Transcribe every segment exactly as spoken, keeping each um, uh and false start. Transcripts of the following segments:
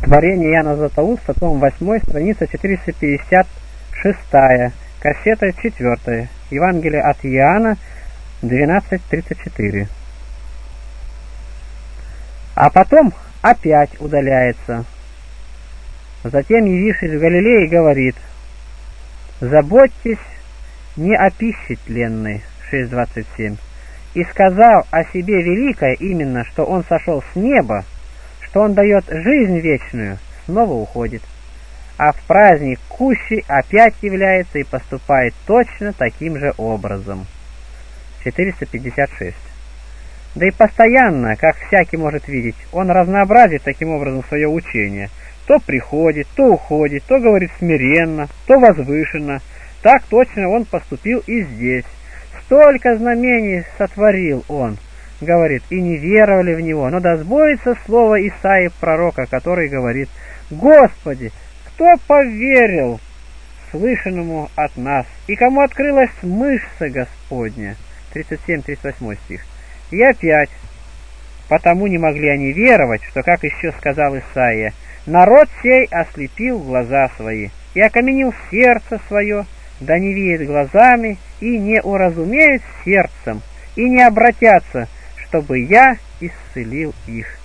Творение Иоанна Златоуста, том восьмой, страница четыреста пятьдесят шесть, кассета четвёртая, Евангелие от Иоанна двенадцать тридцать четыре. А потом опять удаляется. Затем, явившись в Галилее, говорит: «Заботьтесь не о пище тленной», шесть двадцать семь, «и сказал о себе великое именно, что он сошел с неба, что он дает жизнь вечную, снова уходит, а в праздник кущи опять является и поступает точно таким же образом». четыреста пятьдесят шесть. Да и постоянно, как всякий может видеть, он разнообразит таким образом свое учение. То приходит, то уходит, то говорит смиренно, то возвышенно. Так точно он поступил и здесь. Столько знамений сотворил он, говорит, и не веровали в него. Но да сбудется слово Исаии пророка, который говорит: «Господи, кто поверил слышанному от нас, и кому открылась мышца Господня?» тридцать семь тридцать восемь стих. И опять: «Потому не могли они веровать, что, как еще сказал Исаия, народ сей ослепил глаза свои и окаменил сердце свое, да не видят глазами и не уразумеют сердцем, и не обратятся, чтобы я исцелил их».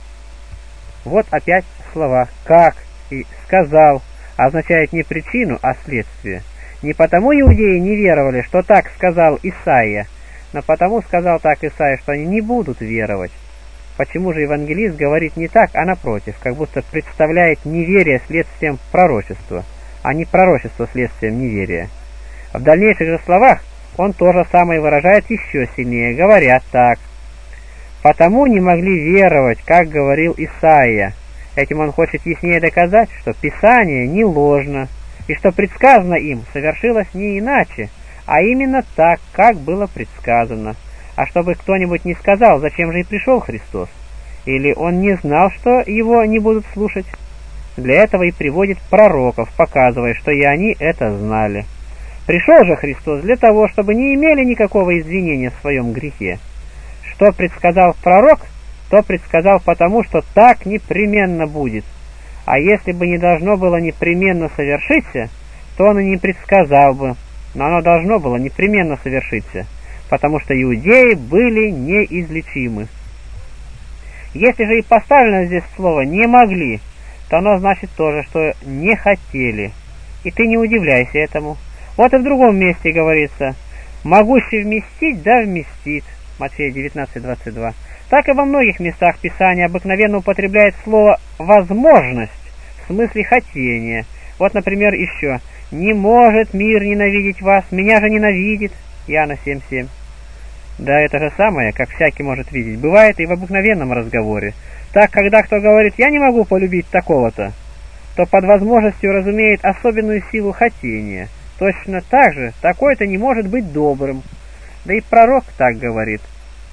Вот опять слова «как» и «сказал» означают не причину, а следствие. Не потому иудеи не веровали, что так сказал Исаия, но потому сказал так Исаия, что они не будут веровать. Почему же евангелист говорит не так, а напротив, как будто представляет неверие следствием пророчества, а не пророчество следствием неверия? В дальнейших же словах он то же самое выражает еще сильнее, говорят так: «Потому не могли веровать, как говорил Исаия». Этим он хочет яснее доказать, что Писание не ложно, и что предсказано им совершилось не иначе, а именно так, как было предсказано. А чтобы кто-нибудь не сказал, зачем же и пришел Христос, или он не знал, что его не будут слушать, для этого и приводит пророков, показывая, что и они это знали. Пришел же Христос для того, чтобы не имели никакого извинения в своем грехе. Что предсказал пророк, то предсказал потому, что так непременно будет. А если бы не должно было непременно совершиться, то он и не предсказал бы, но оно должно было непременно совершиться, потому что иудеи были неизлечимы. Если же и поставлено здесь слово «не могли», то оно значит тоже, что не хотели. И ты не удивляйся этому. Вот и в другом месте говорится: «Могущий вместить, да вместит», Матфея девятнадцать двадцать два. Так и во многих местах Писания обыкновенно употребляет слово «возможность» в смысле хотения. Вот, например, еще: «Не может мир ненавидеть вас, меня же ненавидит», Иоанна семь семь. Да, это же самое, как всякий может видеть, бывает и в обыкновенном разговоре. Так, когда кто говорит «я не могу полюбить такого-то», то под возможностью разумеет особенную силу хотения. Точно так же такой-то не может быть добрым. Да и пророк так говорит: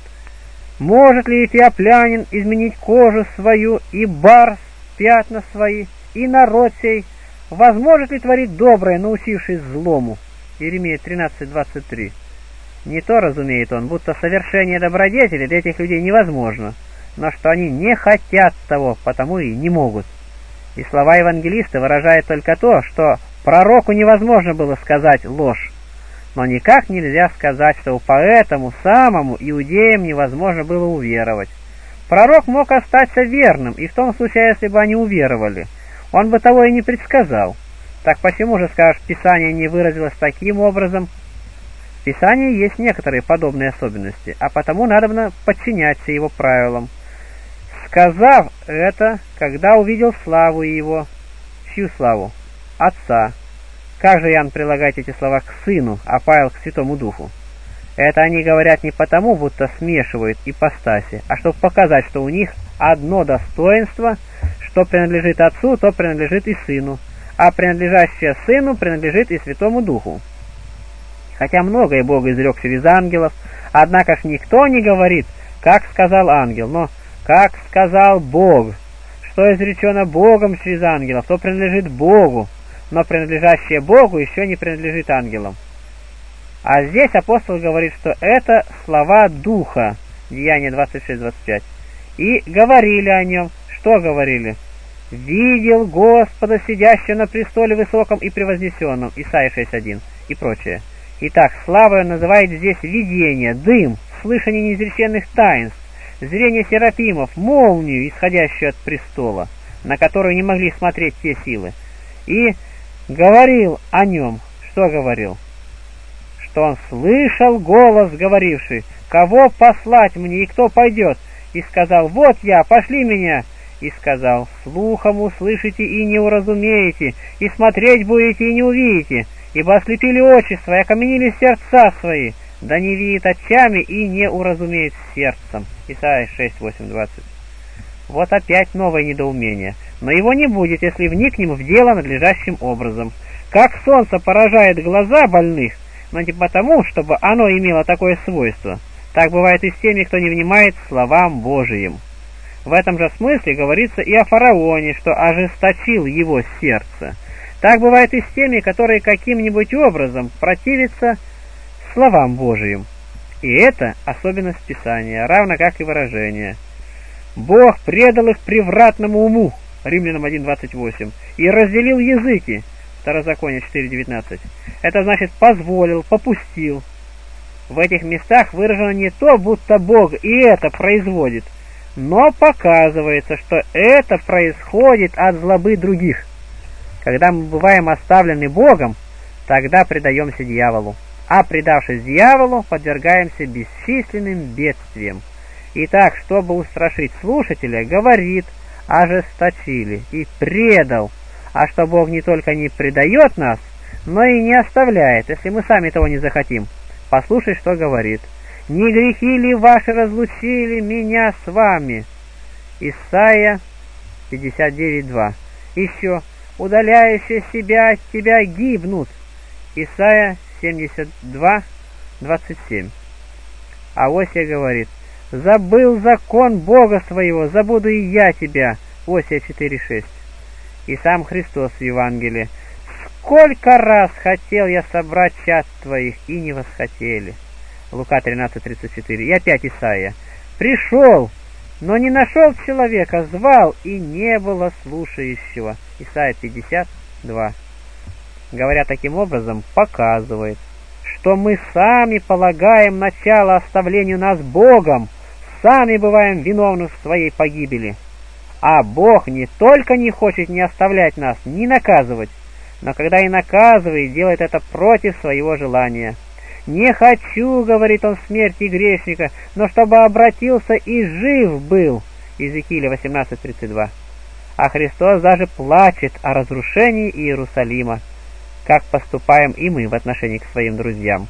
«Может ли эфиоплянин изменить кожу свою, и барс пятна свои, и народ сей? Возможет ли творить доброе, научившись злому?» Иеремия тринадцать двадцать три. Не то разумеет он, будто совершение добродетели для этих людей невозможно, но что они не хотят того, потому и не могут. И слова евангелиста выражают только то, что пророку невозможно было сказать ложь, но никак нельзя сказать, что по этому самому иудеям невозможно было уверовать. Пророк мог остаться верным, и в том случае, если бы они уверовали, он бы того и не предсказал. Так почему же, скажешь, Писание не выразилось таким образом? В Писании есть некоторые подобные особенности, а потому надобно подчиняться его правилам. Сказав это, когда увидел славу его. Чью славу? Отца. Как же Иоанн прилагает эти слова к Сыну, а Павел к Святому Духу? Это они говорят не потому, будто смешивают ипостаси, а чтобы показать, что у них одно достоинство, что принадлежит Отцу, то принадлежит и Сыну, а принадлежащее Сыну принадлежит и Святому Духу. Хотя многое Бог изрек через ангелов, однако ж никто не говорит, как сказал ангел, но как сказал Бог. Что изречено Богом через ангелов, то принадлежит Богу, но принадлежащее Богу еще не принадлежит ангелам. А здесь апостол говорит, что это слова Духа, Деяния двадцать шесть двадцать пять. И говорили о нем. Что говорили? видел Господа, сидящего на престоле высоком и превознесенном, Исайя шесть один и прочее. Итак, слава называет здесь видение, дым, слышание неизреченных таинств, зрение серафимов, молнию, исходящую от престола, на которую не могли смотреть те силы. И говорил о нем, что говорил? Что он слышал голос, говоривший: «Кого послать мне, и кто пойдет?» И сказал: «Вот я, пошли меня». И сказал: «Слухом услышите и не уразумеете, и смотреть будете и не увидите, ибо ослепили очи свои, окаменили сердца свои, да не видит очами и не уразумеет сердцем». Исайя шесть восемь двадцать. Вот опять новое недоумение, но его не будет, если вникнем в дело надлежащим образом. Как солнце поражает глаза больных, но не потому, чтобы оно имело такое свойство, так бывает и с теми, кто не внимает словам Божиим. В этом же смысле говорится и о фараоне, что ожесточил его сердце. Так бывает и с теми, которые каким-нибудь образом противятся словам Божиим. И это особенность Писания, равно как и выражение. Бог предал их превратному уму, Римлянам один двадцать восемь, и разделил языки, Второзаконие четыре девятнадцать. Это значит позволил, попустил. В этих местах выражено не то, будто Бог и это производит, но показывается, что это происходит от злобы других. Когда мы бываем оставлены Богом, тогда предаемся дьяволу, а предавшись дьяволу, подвергаемся бесчисленным бедствиям. Итак, чтобы устрашить слушателя, говорит: ожесточили и предал, а что Бог не только не предает нас, но и не оставляет, если мы сами того не захотим. Послушай, что говорит: «Не грехи ли ваши разлучили меня с вами?» Исайя пятьдесят девять два. Еще: «Удаляющие себя от тебя гибнут». Исайя семьдесят два двадцать семь. А Осия говорит: «Забыл закон Бога своего, забуду и я тебя». Осия четыре шесть. И сам Христос в Евангелии: «Сколько раз хотел я собрать чад твоих, и не восхотели». Лука тринадцать тридцать четыре. И опять Исайя: «Пришел, но не нашел человека, звал, и не было слушающего». Исайя пятьдесят два. Говоря таким образом, показывает, что мы сами полагаем начало оставлению нас Богом, сами бываем виновны в своей погибели. А Бог не только не хочет не оставлять нас, не наказывать, но когда и наказывает, делает это против своего желания. «Не хочу, — говорит он, — смерти грешника, но чтобы обратился и жив был». Иезекииля восемнадцать тридцать два. А Христос даже плачет о разрушении Иерусалима, как поступаем и мы в отношении к своим друзьям.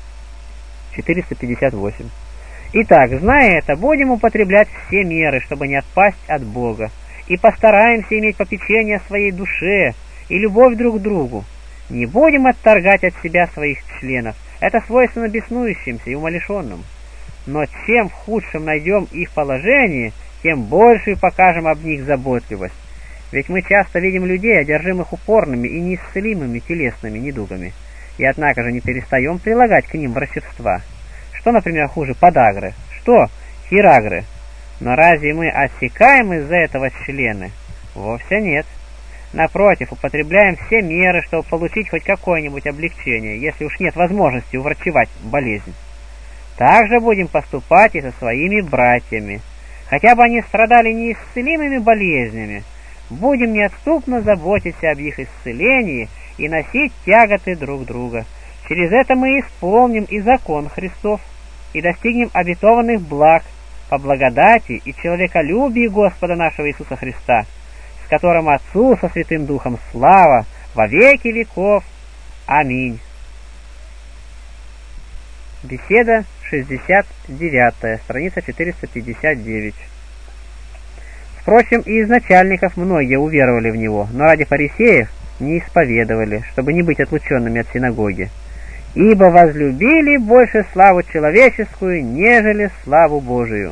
четыреста пятьдесят восемь. Итак, зная это, будем употреблять все меры, чтобы не отпасть от Бога, и постараемся иметь попечение о своей душе и любовь друг к другу. Не будем отторгать от себя своих членов, это свойственно беснующимся и умалишенным. Но чем в худшем найдем их положение, тем больше покажем об них заботливость. Ведь мы часто видим людей, одержимых упорными и неисцелимыми телесными недугами, и однако же не перестаем прилагать к ним врачевства. Что, например, хуже подагры? Что хирагры? Но разве мы отсекаем из-за этого члены? Вовсе нет. Напротив, употребляем все меры, чтобы получить хоть какое-нибудь облегчение, если уж нет возможности уврачевать болезнь. Так же будем поступать и со своими братьями. Хотя бы они страдали неисцелимыми болезнями, будем неотступно заботиться об их исцелении и носить тяготы друг друга. Через это мы исполним и закон Христов, и достигнем обетованных благ по благодати и человеколюбию Господа нашего Иисуса Христа, с которым Отцу со Святым Духом слава во веки веков. Аминь. Беседа шестьдесят девятая, страница четыреста пятьдесят девять. Впрочем, и из начальников многие уверовали в него, но ради фарисеев не исповедовали, чтобы не быть отлученными от синагоги. Ибо возлюбили больше славу человеческую, нежели славу Божию.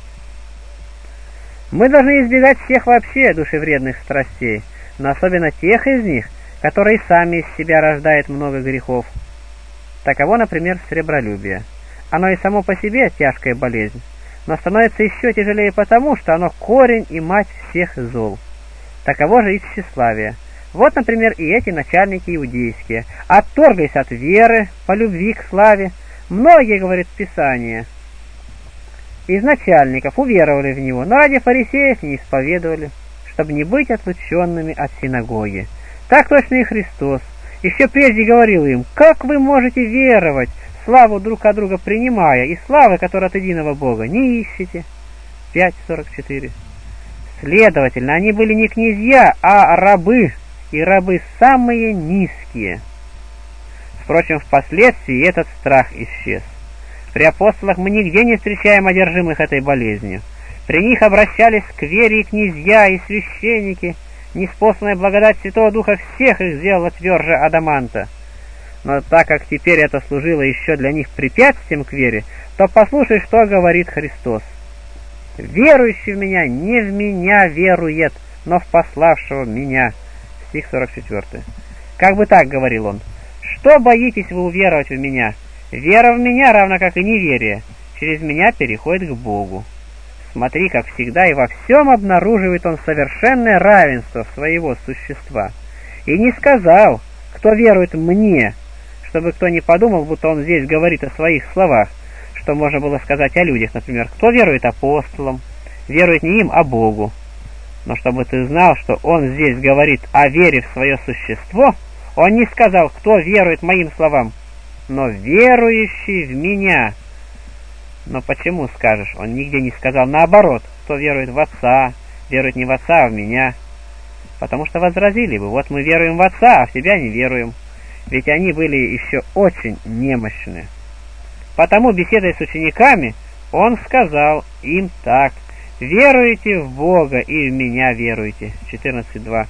Мы должны избегать всех вообще душевредных страстей, но особенно тех из них, которые сами из себя рождают много грехов. Таково, например, сребролюбие. Оно и само по себе тяжкая болезнь, но становится еще тяжелее потому, что оно корень и мать всех зол. таково же и тщеславие. Вот, например, и эти начальники иудейские отторглись от веры по любви к славе. Многие, говорит Писание, из начальников уверовали в него, но ради фарисеев не исповедовали, чтобы не быть отлученными от синагоги. Так точно и Христос еще прежде говорил им: как вы можете веровать, славу друг от друга принимая, и славы, которая от единого Бога, не ищете? пять сорок четыре. Следовательно, они были не князья, а рабы, и рабы самые низкие. Впрочем, впоследствии этот страх исчез. При апостолах мы нигде не встречаем одержимых этой болезнью. При них обращались к вере и князья, и священники. Неспосланная благодать Святого Духа всех их сделала тверже адаманта. Но так как теперь это служило еще для них препятствием к вере, то послушай, что говорит Христос. «Верующий в Меня не в Меня верует, но в пославшего Меня». Стих сорок четыре. Как бы так говорил он: «Что боитесь вы уверовать в Меня? Вера в Меня, равно как и неверие, через Меня переходит к Богу». Смотри, как всегда и во всем обнаруживает он совершенное равенство своего существа. И не сказал: кто верует мне, чтобы кто не подумал, будто он здесь говорит о своих словах, что можно было сказать о людях, например, кто верует апостолам, верует не им, а Богу. Но чтобы ты знал, что он здесь говорит о вере в свое существо, он не сказал: кто верует моим словам, но верующий в меня. Но почему, скажешь, он нигде не сказал наоборот: кто верует в Отца, верует не в Отца, а в Меня? Потому что возразили бы: вот мы веруем в Отца, а в Тебя не веруем. Ведь они были еще очень немощны. Потому, беседуя с учениками, он сказал им так: веруете в Бога и в Меня веруете. четырнадцать два.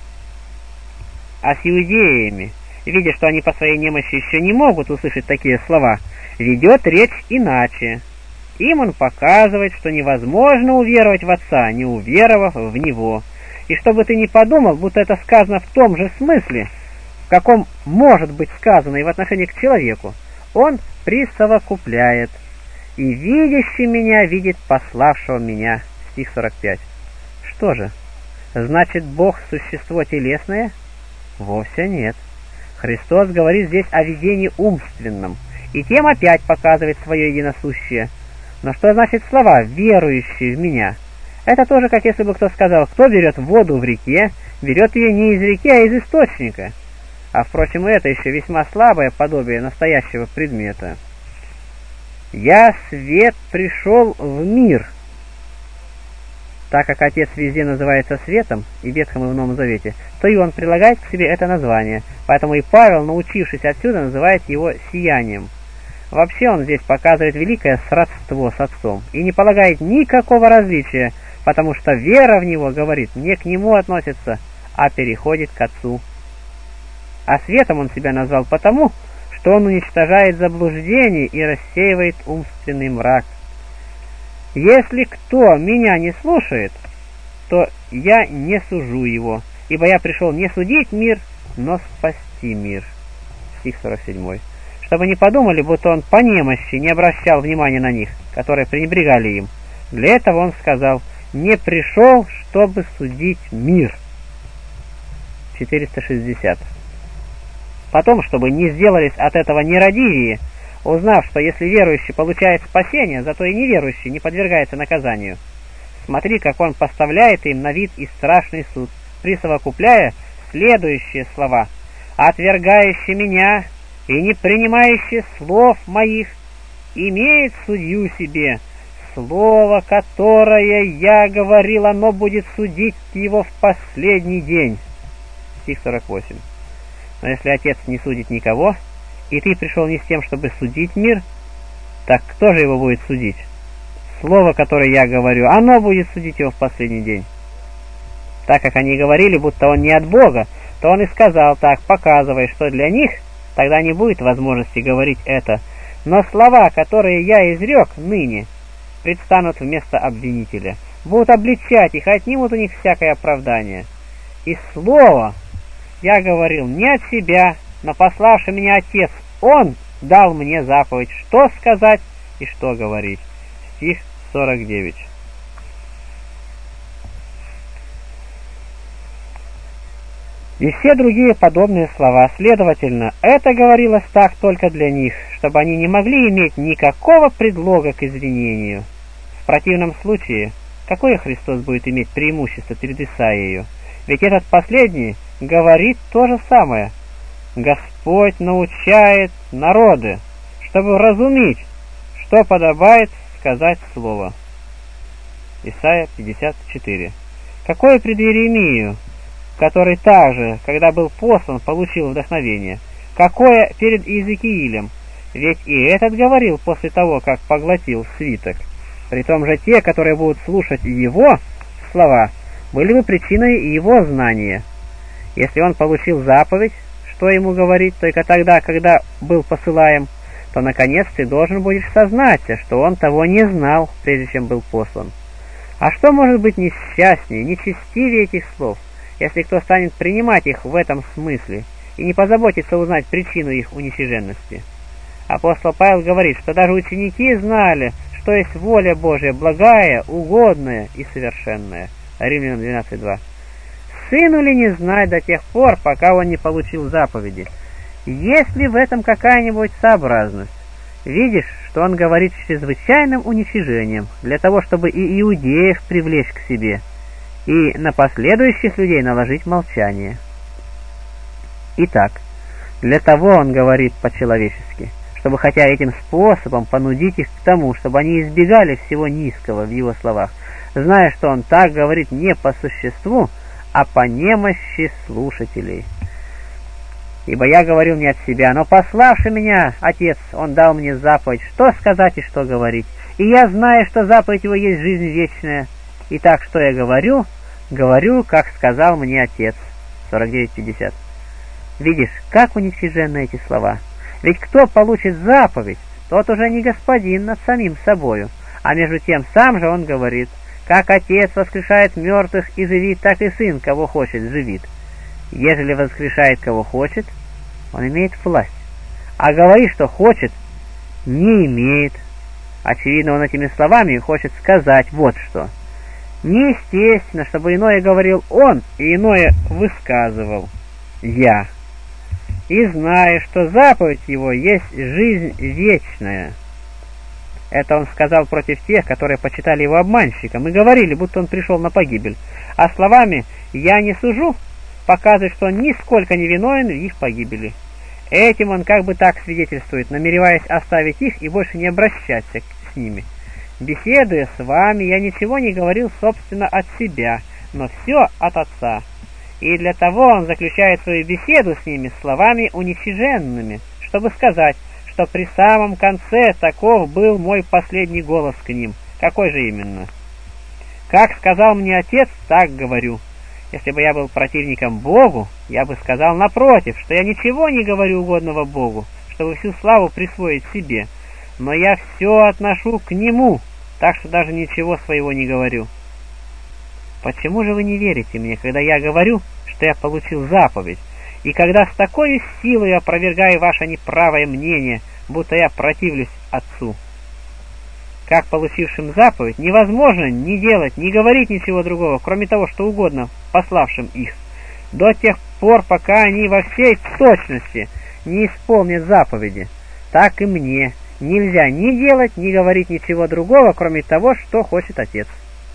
А с иудеями, видя, что они по своей немощи еще не могут услышать такие слова, ведет речь иначе. Им он показывает, что невозможно уверовать в Отца, не уверовав в Него. И чтобы ты не подумал, будто это сказано в том же смысле, в каком может быть сказано и в отношении к человеку, он присовокупляет: «И видящий Меня видит пославшего Меня». Стих сорок пять. Что же, значит Бог существо телесное? Вовсе нет. Христос говорит здесь о видении умственном, и тем опять показывает свое единосущее. Но что значит слова «верующий в Меня»? Это тоже, как если бы кто сказал: кто берет воду в реке, берет ее не из реки, а из источника. А, впрочем, и это еще весьма слабое подобие настоящего предмета. «Я свет пришел в мир». Так как Отец везде называется светом, и в Ветхом и в Новом Завете, то и он прилагает к себе это название, поэтому и Павел, научившись отсюда, называет его сиянием. Вообще он здесь показывает великое сродство с Отцом и не полагает никакого различия, потому что вера в Него, говорит, не к Нему относится, а переходит к Отцу. А светом он себя назвал потому, что он уничтожает заблуждение и рассеивает умственный мрак. «Если кто меня не слушает, то я не сужу его, ибо я пришел не судить мир, но спасти мир». Стих сорок семь. Чтобы не подумали, будто он по немощи не обращал внимания на них, которые пренебрегали им. Для этого он сказал: «Не пришел, чтобы судить мир». четыреста шестьдесят. Потом, чтобы не сделались от этого нерадивее, узнав, что если верующий получает спасение, зато и неверующий не подвергается наказанию. Смотри, как он поставляет им на вид и страшный суд, присовокупляя следующие слова: «Отвергающий меня и не принимающий слов моих имеет судью себе. Слово, которое я говорил, оно будет судить его в последний день». Стих сорок восемь. Но если Отец не судит никого, и ты пришел не с тем, чтобы судить мир, так кто же его будет судить? Слово, которое я говорю, оно будет судить его в последний день. Так как они говорили, будто он не от Бога, то он и сказал так, показывая, что для них тогда не будет возможности говорить это. Но слова, которые я изрек ныне, предстанут вместо обвинителя, будут обличать их, отнимут у них всякое оправдание. И слово я говорил не от себя, но пославший меня Отец, Он дал мне заповедь, что сказать и что говорить. Стих сорок девять. И все другие подобные слова. Следовательно, это говорилось так только для них, чтобы они не могли иметь никакого предлога к извинению. В противном случае, какое Христос будет иметь преимущество перед Исаией? Ведь этот последний говорит то же самое. Господь научает народы, чтобы вразумить, что подобает сказать слово. Исайя пятьдесят четыре. Какое пред Иеремию, который также, когда был послан, получил вдохновение? Какое перед Иезекиилем? Ведь и этот говорил после того, как поглотил свиток. Притом же те, которые будут слушать его слова, были бы причиной его знания. Если он получил заповедь, что ему говорить только тогда, когда был посылаем, то, наконец, ты должен будешь сознаться, что он того не знал, прежде чем был послан. А что может быть несчастнее, нечестивее этих слов, если кто станет принимать их в этом смысле и не позаботится узнать причину их уничиженности? Апостол Павел говорит, что даже ученики знали, что есть воля Божия, благая, угодная и совершенная. Римлянам двенадцать два. Сыну ли не знать до тех пор, пока он не получил заповеди? Есть ли в этом какая-нибудь сообразность? Видишь, что он говорит с чрезвычайным уничижением, для того, чтобы и иудеев привлечь к себе, и на последующих людей наложить молчание. Итак, для того он говорит по-человечески, чтобы хотя этим способом понудить их к тому, чтобы они избегали всего низкого в его словах, зная, что он так говорит не по существу, а по немощи слушателей. Ибо я говорил не от себя, но пославший меня Отец, он дал мне заповедь, что сказать и что говорить. И я знаю, что заповедь его есть жизнь вечная. И так, что я говорю, говорю, как сказал мне Отец. сорок девять пятьдесят. Видишь, как уничижены эти слова. Ведь кто получит заповедь, тот уже не господин над самим собою. А между тем сам же он говорит, как Отец воскрешает мертвых и живит, так и Сын, кого хочет, живит. Ежели воскрешает кого хочет, он имеет власть. А говорит, что хочет, не имеет. Очевидно, он этими словами хочет сказать вот что. Неестественно, чтобы иное говорил он, и иное высказывал я. И знаю, что заповедь его есть жизнь вечная. Это он сказал против тех, которые почитали его обманщиком и говорили, будто он пришел на погибель. А словами «я не сужу» показывает, что он нисколько не виновен в их погибели. Этим он как бы так свидетельствует, намереваясь оставить их и больше не обращаться с ними. Беседуя с вами, я ничего не говорил, собственно, от себя, но все от Отца. И для того он заключает свою беседу с ними словами уничиженными, чтобы сказать, что при самом конце таков был мой последний голос к ним. Какой же именно? Как сказал мне Отец, так говорю. Если бы я был противником Богу, я бы сказал напротив, что я ничего не говорю угодного Богу, чтобы всю славу присвоить себе, но я все отношу к Нему, так что даже ничего своего не говорю. Почему же вы не верите мне, когда я говорю, что я получил заповедь, и когда с такой силой опровергаю ваше неправое мнение, будто я противлюсь Отцу? Как получившим заповедь невозможно ни делать, ни говорить ничего другого, кроме того, что угодно пославшим их, до тех пор, пока они во всей точности не исполнят заповеди. Так и мне нельзя ни делать, ни говорить ничего другого, кроме того, что хочет Отец.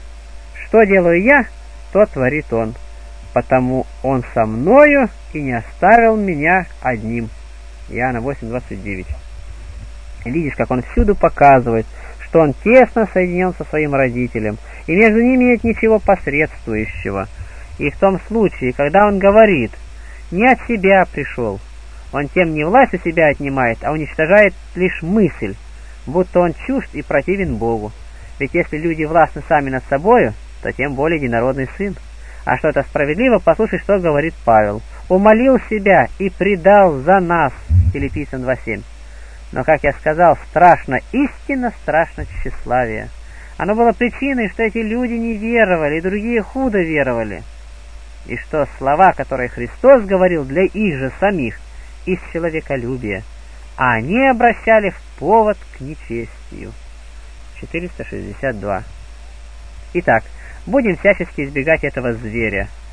Что делаю я, то творит Он, потому Он со мною и не оставил меня одним. Иоанна восемь двадцать девять. Видишь, как он всюду показывает, что он тесно соединен со своим родителем, и между ними нет ничего посредствующего. И в том случае, когда он говорит «не от себя пришел», он тем не власть у себя отнимает, а уничтожает лишь мысль, будто он чужд и противен Богу. Ведь если люди властны сами над собою, то тем более единородный Сын. А что это справедливо, послушай, что говорит Павел. «Умолил себя и предал за нас» Филиппийцам два семь. Но, как я сказал, страшно, истинно страшно тщеславие. Оно было причиной, что эти люди не веровали, и другие худо веровали. И что слова, которые Христос говорил для их же самих, из человеколюбия, а они обращали в повод к нечестию. четыреста шестьдесят два. Итак, будем всячески избегать этого зверя.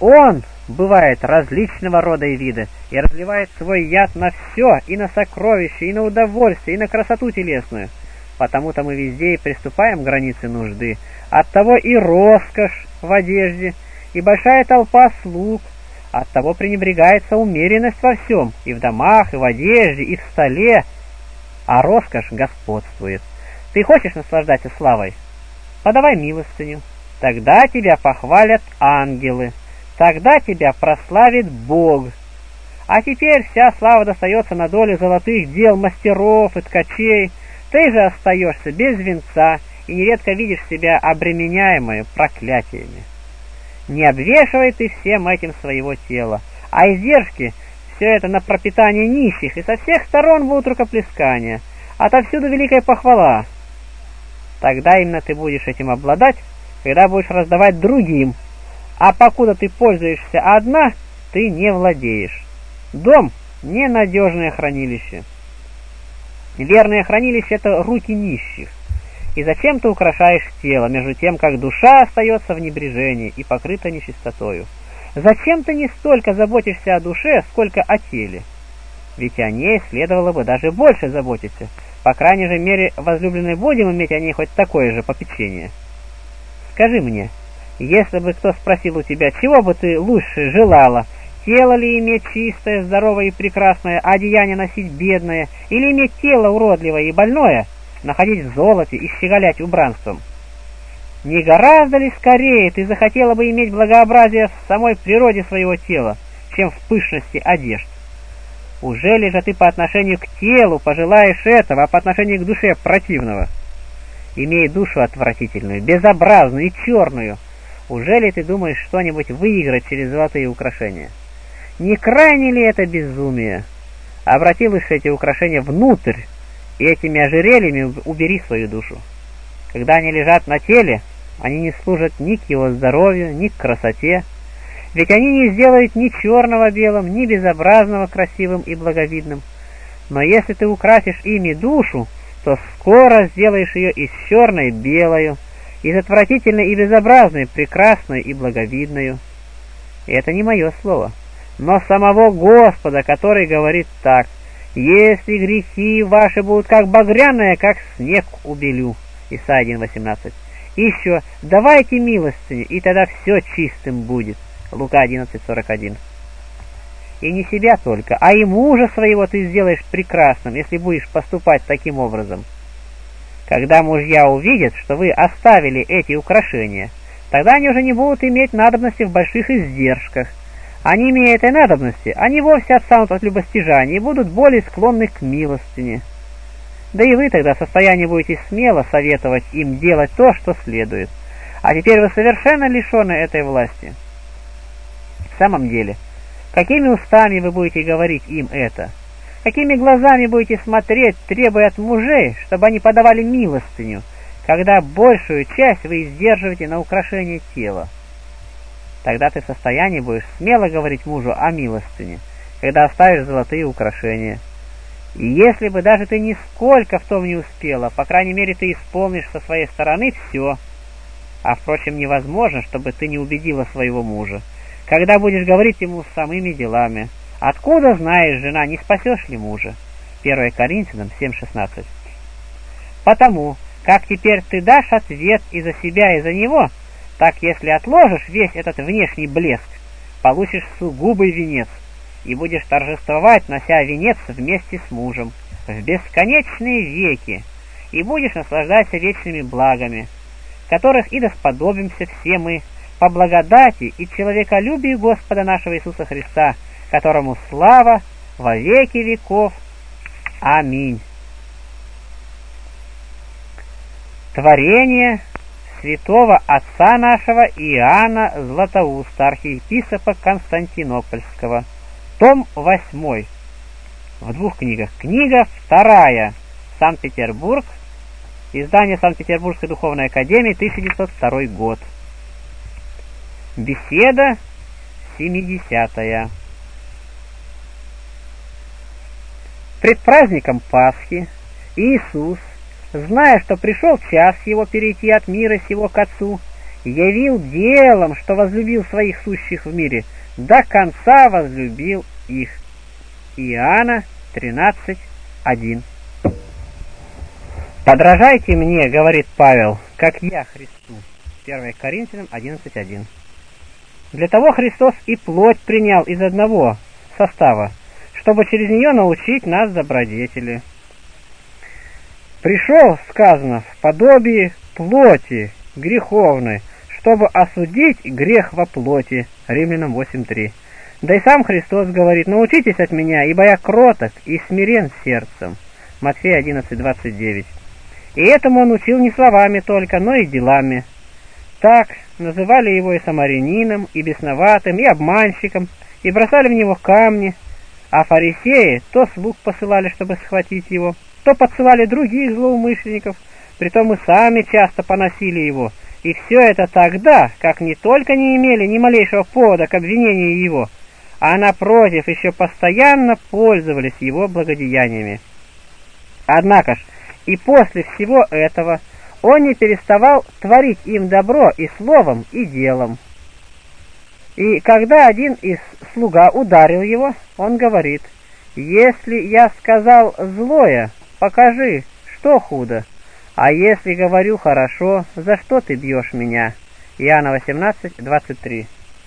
Он бывает различного рода и вида, и разливает свой яд на все, и на сокровища, и на удовольствие, и на красоту телесную. Потому-то мы везде и приступаем к границе нужды. Оттого и роскошь в одежде, и большая толпа слуг. Оттого пренебрегается умеренность во всем, и в домах, и в одежде, и в столе, а роскошь господствует. Ты хочешь наслаждаться славой? Подавай милостыню. Тогда тебя похвалят ангелы. Тогда тебя прославит Бог. А теперь вся слава достается на долю золотых дел мастеров и ткачей. Ты же остаешься без венца и нередко видишь себя обременяемой проклятиями. Не обвешивай ты всем этим своего тела, а издержки все это на пропитание нищих, и со всех сторон будут рукоплескания, отовсюду великая похвала. Тогда именно ты будешь этим обладать, когда будешь раздавать другим, а покуда ты пользуешься одна, ты не владеешь. Дом — ненадежное хранилище. Верное хранилище — это руки нищих. И зачем ты украшаешь тело, между тем, как душа остается в небрежении и покрыта нечистотою? Зачем ты не столько заботишься о душе, сколько о теле? Ведь о ней следовало бы даже больше заботиться. По крайней же мере, возлюбленные, будем иметь о ней хоть такое же попечение. Скажи мне, если бы кто спросил у тебя, чего бы ты лучше желала, тело ли иметь чистое, здоровое и прекрасное, а одеяние носить бедное, или иметь тело уродливое и больное, находить в золоте и щеголять убранством? Не гораздо ли скорее ты захотела бы иметь благообразие в самой природе своего тела, чем в пышности одежд? Ужели же ты по отношению к телу пожелаешь этого, а по отношению к душе противного? Имея душу отвратительную, безобразную и черную, ужели ты думаешь что-нибудь выиграть через золотые украшения? Не крайне ли это безумие? Обрати лишь эти украшения внутрь, и этими ожерельями убери свою душу. Когда они лежат на теле, они не служат ни к его здоровью, ни к красоте, ведь они не сделают ни черного белым, ни безобразного красивым и благовидным. Но если ты украсишь ими душу, то скоро сделаешь ее из черной белою, из отвратительной и безобразной прекрасной и благовидною. И это не мое слово, но самого Господа, который говорит так: «Если грехи ваши будут как багряные, как снег убелю». Исайя один восемнадцать. И еще: «Давайте милостыню, и тогда все чистым будет». Лука одиннадцать сорок один. И не себя только, а и мужа своего ты сделаешь прекрасным, если будешь поступать таким образом. Когда мужья увидят, что вы оставили эти украшения, тогда они уже не будут иметь надобности в больших издержках. А не имея этой надобности, они вовсе отстанут от любостяжания и будут более склонны к милостыне. Да и вы тогда в состоянии будете смело советовать им делать то, что следует. А теперь вы совершенно лишены этой власти. В самом деле, какими устами вы будете говорить им это? Какими глазами будете смотреть, требуя от мужей, чтобы они подавали милостыню, когда большую часть вы издерживаете на украшение тела? Тогда ты в состоянии будешь смело говорить мужу о милостыне, когда оставишь золотые украшения. И если бы даже ты нисколько в том не успела, по крайней мере ты исполнишь со своей стороны все. А впрочем, невозможно, чтобы ты не убедила своего мужа, когда будешь говорить ему самыми делами. Откуда знаешь, жена, не спасешь ли мужа? первое Коринфянам семь шестнадцать. Потому, как теперь ты дашь ответ и за себя, и за него, так если отложишь весь этот внешний блеск, получишь сугубый венец, и будешь торжествовать, нося венец вместе с мужем в бесконечные веки, и будешь наслаждаться вечными благами, которых и досподобимся все мы, по благодати и человеколюбию Господа нашего Иисуса Христа, которому слава во веки веков. Аминь. Творение святого отца нашего Иоанна Златоуста, архиепископа Константинопольского. Том восьмой. В двух книгах. Книга вторая. Санкт-Петербург. Издание Санкт-Петербургской духовной академии, тысяча девятьсот второй год. Беседа семидесятая. Пред праздником Пасхи Иисус, зная, что пришел час его перейти от мира сего к Отцу, явил делом, что возлюбил своих сущих в мире, до конца возлюбил их. Иоанна тринадцать один. «Подражайте мне, — говорит Павел, — как я Христу». первое Коринфянам одиннадцать один. Для того Христос и плоть принял из одного состава, чтобы через нее научить нас добродетели. Пришел, сказано, в подобии плоти греховной, чтобы осудить грех во плоти. Римлянам восемь три. Да и сам Христос говорит: научитесь от меня, ибо я кроток и смирен сердцем. Матфея одиннадцать двадцать девять. И этому он учил не словами только, но и делами. Так называли его и самарянином, и бесноватым, и обманщиком, и бросали в него камни, а фарисеи то слуг посылали, чтобы схватить его, то подсылали других злоумышленников, притом и сами часто поносили его, и все это тогда, как не только не имели ни малейшего повода к обвинению его, а напротив еще постоянно пользовались его благодеяниями. Однако ж, и после всего этого он не переставал творить им добро и словом, и делом. И когда один из слуга ударил его, он говорит: «Если я сказал злое, покажи, что худо, а если говорю хорошо, за что ты бьешь меня?» Иоанна восемнадцать двадцать три.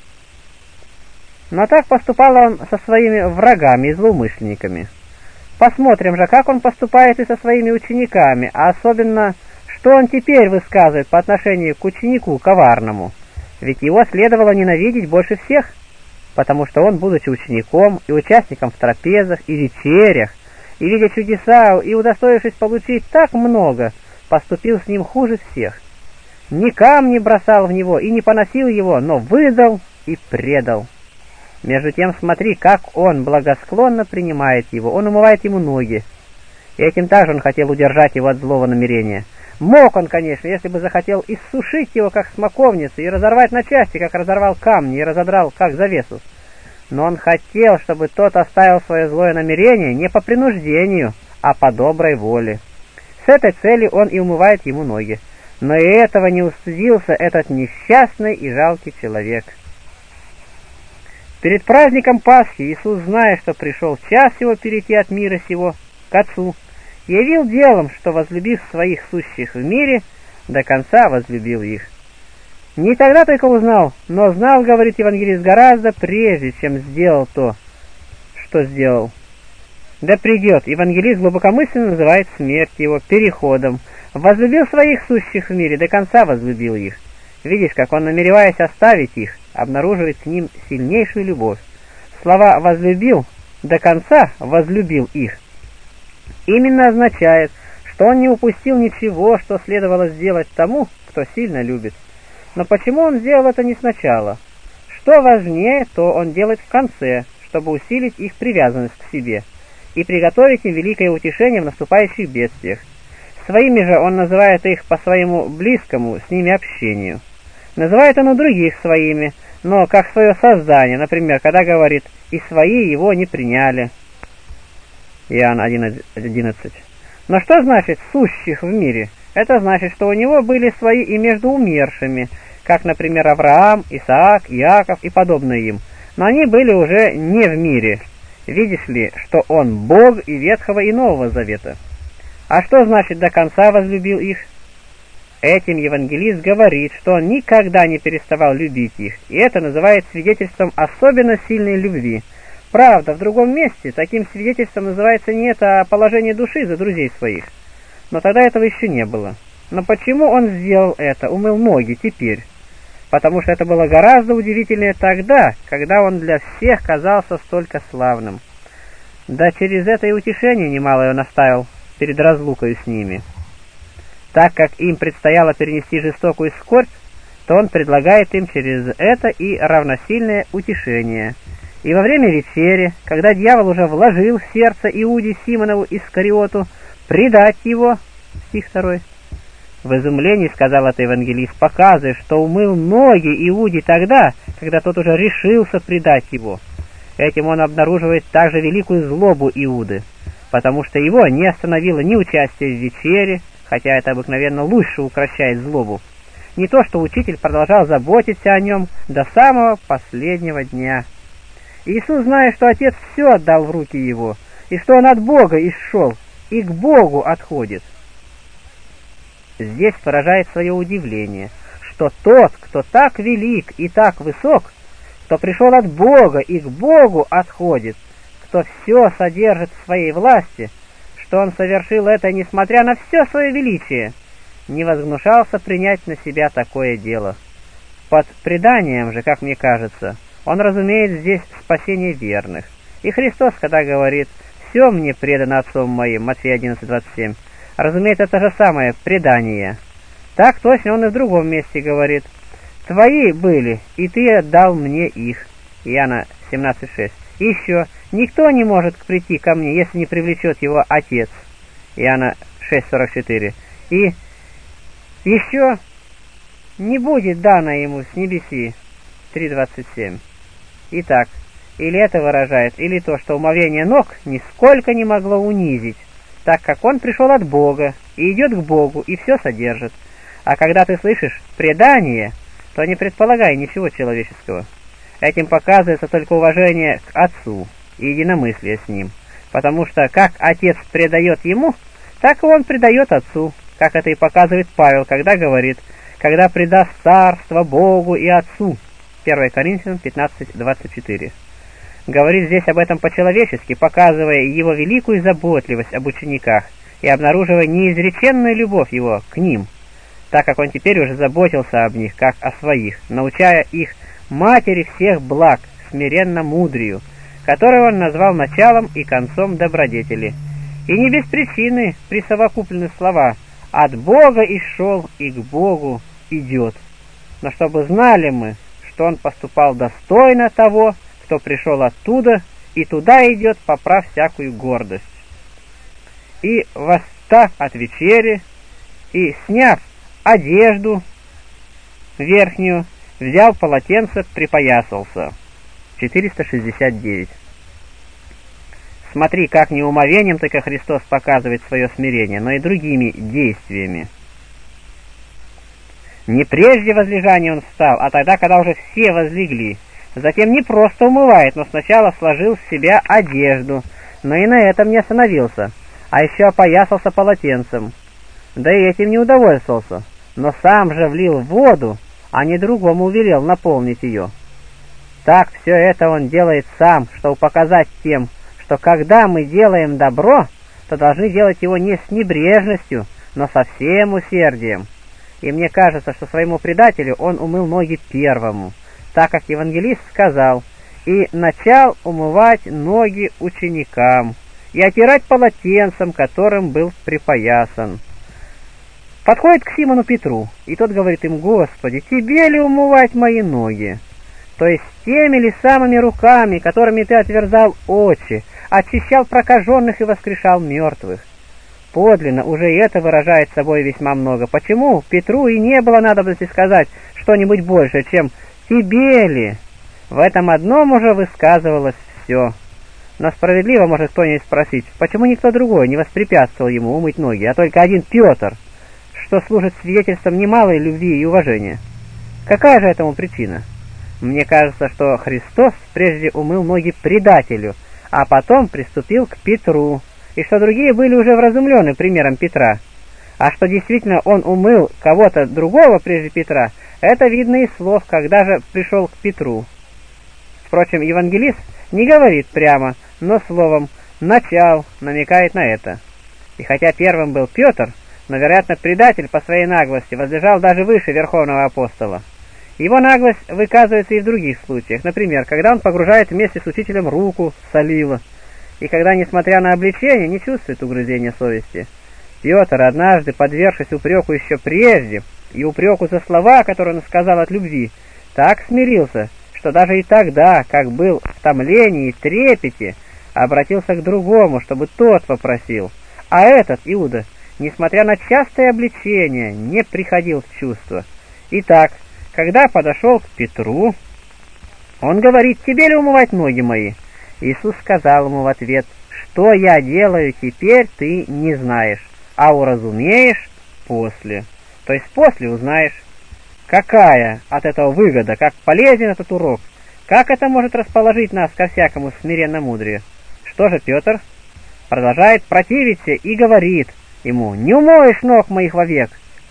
Но так поступал он со своими врагами и злоумышленниками. Посмотрим же, как он поступает и со своими учениками, а особенно, что он теперь высказывает по отношению к ученику коварному. Ведь его следовало ненавидеть больше всех, потому что он, будучи учеником и участником в трапезах и вечерях, и видя чудеса, и удостоившись получить так много, поступил с ним хуже всех. Ни камни бросал в него и не поносил его, но выдал и предал. Между тем смотри, как он благосклонно принимает его, он умывает ему ноги. И этим также он хотел удержать его от злого намерения. Мог он, конечно, если бы захотел, иссушить его, как смоковницу, и разорвать на части, как разорвал камни, и разодрал, как завесу. Но он хотел, чтобы тот оставил свое злое намерение не по принуждению, а по доброй воле. С этой целью он и умывает ему ноги. Но и этого не устыдился этот несчастный и жалкий человек. Перед праздником Пасхи Иисус, зная, что пришел час его перейти от мира сего к Отцу, явил делом, что, возлюбив своих сущих в мире, до конца возлюбил их. Не тогда только узнал, но знал, говорит евангелист, гораздо прежде, чем сделал то, что сделал. Да придет, евангелист глубокомысленно называет смерть его переходом. Возлюбил своих сущих в мире, до конца возлюбил их. Видишь, как он, намереваясь оставить их, обнаруживает к ним сильнейшую любовь. Слова «возлюбил», «до конца возлюбил их» именно означает, что он не упустил ничего, что следовало сделать тому, кто сильно любит. Но почему он сделал это не сначала? Что важнее, то он делает в конце, чтобы усилить их привязанность к себе и приготовить им великое утешение в наступающих бедствиях. Своими же он называет их по своему близкому с ними общению. Называет он и других своими, но как свое создание, например, когда говорит «и свои его не приняли». Иоанн одиннадцать. Но что значит «сущих в мире»? Это значит, что у него были свои и между умершими, как, например, Авраам, Исаак, Иаков и подобные им. Но они были уже не в мире. Видишь ли, что он Бог и Ветхого и Нового Завета. А что значит «до конца возлюбил их»? Этим евангелист говорит, что он никогда не переставал любить их, и это называет свидетельством особенно сильной любви. Правда, в другом месте таким свидетельством называется не это, а положение души за друзей своих. Но тогда этого еще не было. Но почему он сделал это, умыл ноги теперь? Потому что это было гораздо удивительнее тогда, когда он для всех казался столько славным. Да через это и утешение немалое он оставил перед разлукой с ними. Так как им предстояло перенести жестокую скорбь, то он предлагает им через это и равносильное утешение. И во время вечери, когда дьявол уже вложил в сердце Иуде Симонову Искариоту предать его, стих второй, в изумлении сказал это евангелист, показывая, что умыл ноги Иуде тогда, когда тот уже решился предать его. Этим он обнаруживает также великую злобу Иуды, потому что его не остановило ни участие в вечере, хотя это обыкновенно лучше укрощает злобу, не то что учитель продолжал заботиться о нем до самого последнего дня. Иисус, зная, что Отец все отдал в руки Его, и что Он от Бога исшел, и к Богу отходит, здесь выражает свое удивление, что тот, кто так велик и так высок, кто пришел от Бога и к Богу отходит, кто все содержит в своей власти, что Он совершил это, несмотря на все свое величие, не возгнушался принять на себя такое дело. Под преданием же, как мне кажется, Он разумеет здесь спасение верных. И Христос, когда говорит «все мне предано Отцом моим», Матфея одиннадцать двадцать семь, разумеет это же самое предание. Так точно Он и в другом месте говорит «твои были, и ты отдал мне их», Иоанна семнадцать шесть. И еще «никто не может прийти ко мне, если не привлечет его Отец», Иоанна шесть сорок четыре. И еще «не будет дано ему с небеси», три двадцать семь. Итак, или это выражает, или то, что умовение ног нисколько не могло унизить, так как он пришел от Бога и идет к Богу и все содержит. А когда ты слышишь предание, то не предполагай ничего человеческого. Этим показывается только уважение к Отцу и единомыслие с Ним, потому что как Отец предает Ему, так и Он предает Отцу, как это и показывает Павел, когда говорит «когда предаст царство Богу и Отцу», первое Коринфянам пятнадцать двадцать четыре. Говорит здесь об этом по-человечески, показывая Его великую заботливость об учениках и обнаруживая неизреченную любовь Его к ним, так как Он теперь уже заботился об них, как о своих, научая их матери всех благ, смиренно мудрию, которую Он назвал началом и концом добродетели. И не без причины присовокуплены слова «от Бога исшел и к Богу идет». Но чтобы знали мы, что Он поступал достойно того, кто пришел оттуда, и туда идет, поправ всякую гордость. И, восстав от вечери, и сняв одежду верхнюю, взял полотенце, припоясался. четыреста шестьдесят девять. Смотри, как не умовением только Христос показывает свое смирение, но и другими действиями. Не прежде возлежания Он встал, а тогда, когда уже все возлегли. Затем не просто умывает, но сначала сложил с себя одежду, но и на этом не остановился, а еще опоясался полотенцем. Да и этим не удовольствовался, но сам же влил воду, а не другому велел наполнить ее. Так все это Он делает сам, чтобы показать тем, что когда мы делаем добро, то должны делать его не с небрежностью, но со всем усердием. И мне кажется, что своему предателю Он умыл ноги первому, так как евангелист сказал, и начал умывать ноги ученикам, и отирать полотенцем, которым был припоясан. Подходит к Симону Петру, и тот говорит им: «Господи, тебе ли умывать мои ноги?» То есть теми ли самыми руками, которыми ты отверзал очи, очищал прокаженных и воскрешал мертвых. Подлинно уже и это выражает собой весьма много. Почему Петру и не было надобности сказать что-нибудь большее, чем «тебе ли?» В этом одном уже высказывалось все. Но справедливо может кто-нибудь спросить, почему никто другой не воспрепятствовал ему умыть ноги, а только один Петр, что служит свидетельством немалой любви и уважения. Какая же этому причина? Мне кажется, что Христос прежде умыл ноги предателю, а потом приступил к Петру, и что другие были уже вразумлены примером Петра. А что действительно он умыл кого-то другого прежде Петра, это видно из слов, когда же пришел к Петру. Впрочем, евангелист не говорит прямо, но словом «начал» намекает на это. И хотя первым был Петр, но, вероятно, предатель по своей наглости возлежал даже выше верховного апостола. Его наглость выказывается и в других случаях, например, когда он погружает вместе с учителем руку в солило, и когда, несмотря на обличение, не чувствует угрызения совести. Петр, однажды подвергшись упреку еще прежде, и упреку за слова, которые он сказал от любви, так смирился, что даже и тогда, как был в томлении и трепете, обратился к другому, чтобы тот попросил, а этот, Иуда, несмотря на частое обличение, не приходил в чувство. Итак, когда подошел к Петру, он говорит: «Тебе ли умывать ноги мои?» Иисус сказал ему в ответ: «Что я делаю теперь, ты не знаешь, а уразумеешь после». То есть после узнаешь. Какая от этого выгода, как полезен этот урок? Как это может расположить нас ко всякому смиренно-мудрию? Что же Петр? Продолжает противиться и говорит ему: «Не умоешь ног моих вовек».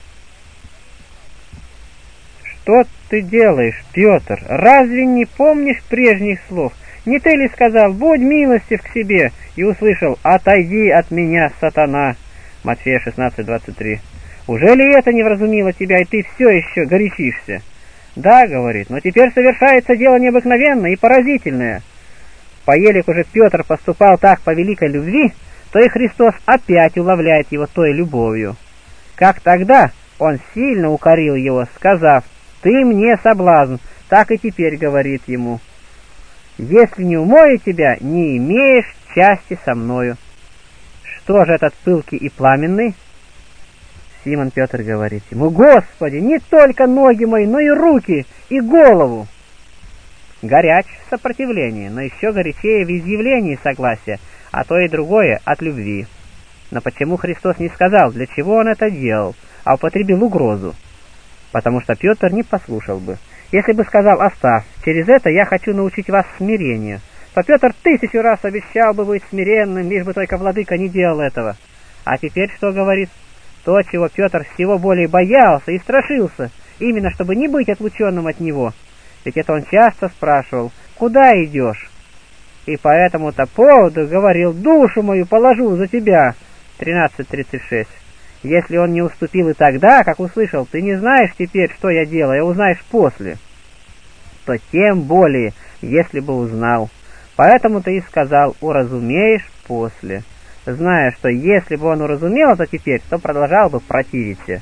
Что ты делаешь, Петр? Разве не помнишь прежних слов? Не ты ли сказал: «Будь милостив к себе», и услышал: «Отойди от меня, сатана»? Матфея шестнадцать двадцать три. Уже ли это не вразумило тебя, и ты все еще горячишься? Да, говорит, но теперь совершается дело необыкновенное и поразительное. Поелик уже Петр поступал так по великой любви, то и Христос опять уловляет его той любовью. Как тогда он сильно укорил его, сказав: «Ты мне соблазн», так и теперь говорит ему: «Если не умою тебя, не имеешь части со мною». Что же этот пылкий и пламенный? Симон Петр говорит ему: «Господи, не только ноги мои, но и руки, и голову». Горяч в сопротивлении, но еще горячее в изъявлении согласия, а то и другое от любви. Но почему Христос не сказал, для чего он это делал, а употребил угрозу? Потому что Петр не послушал бы. Если бы сказал: «Оставь, через это я хочу научить вас смирению», то Петр тысячу раз обещал бы быть смиренным, лишь бы только владыка не делал этого. А теперь что говорит? То, чего Петр всего более боялся и страшился, именно чтобы не быть отлученным от него. Ведь это он часто спрашивал: «Куда идешь?» И по этому-то поводу говорил: «Душу мою положу за тебя». тринадцать тридцать шесть. Если он не уступил и тогда, как услышал: «Ты не знаешь теперь, что я делаю, а узнаешь после», то тем более, если бы узнал. Поэтому ты и сказал: «Уразумеешь после», зная, что если бы он уразумел это теперь, то продолжал бы противиться.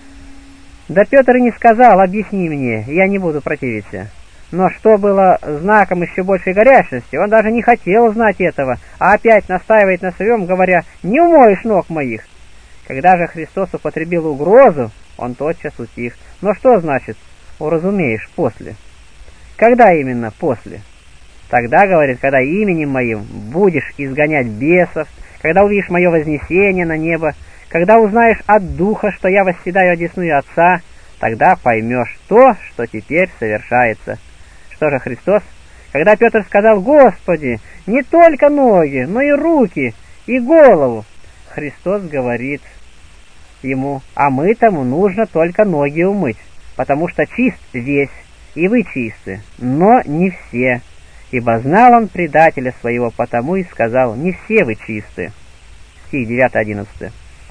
Да Петр и не сказал: «Объясни мне, я не буду противиться». Но что было знаком еще большей горячности, он даже не хотел знать этого, а опять настаивает на своем, говоря: «Не умоешь ног моих». Когда же Христос употребил угрозу, он тотчас утих. Но что значит «уразумеешь после»? Когда именно после? Тогда, говорит, когда именем моим будешь изгонять бесов, когда увидишь мое вознесение на небо, когда узнаешь от Духа, что я восседаю одесную Отца, тогда поймешь то, что теперь совершается. Что же Христос? Когда Петр сказал: «Господи, не только ноги, но и руки, и голову», Христос говорит ему: «А мытому нужно только ноги умыть, потому что чист весь, и вы чисты, но не все. Ибо знал он предателя своего, потому и сказал: не все вы чисты». Стих девять одиннадцать.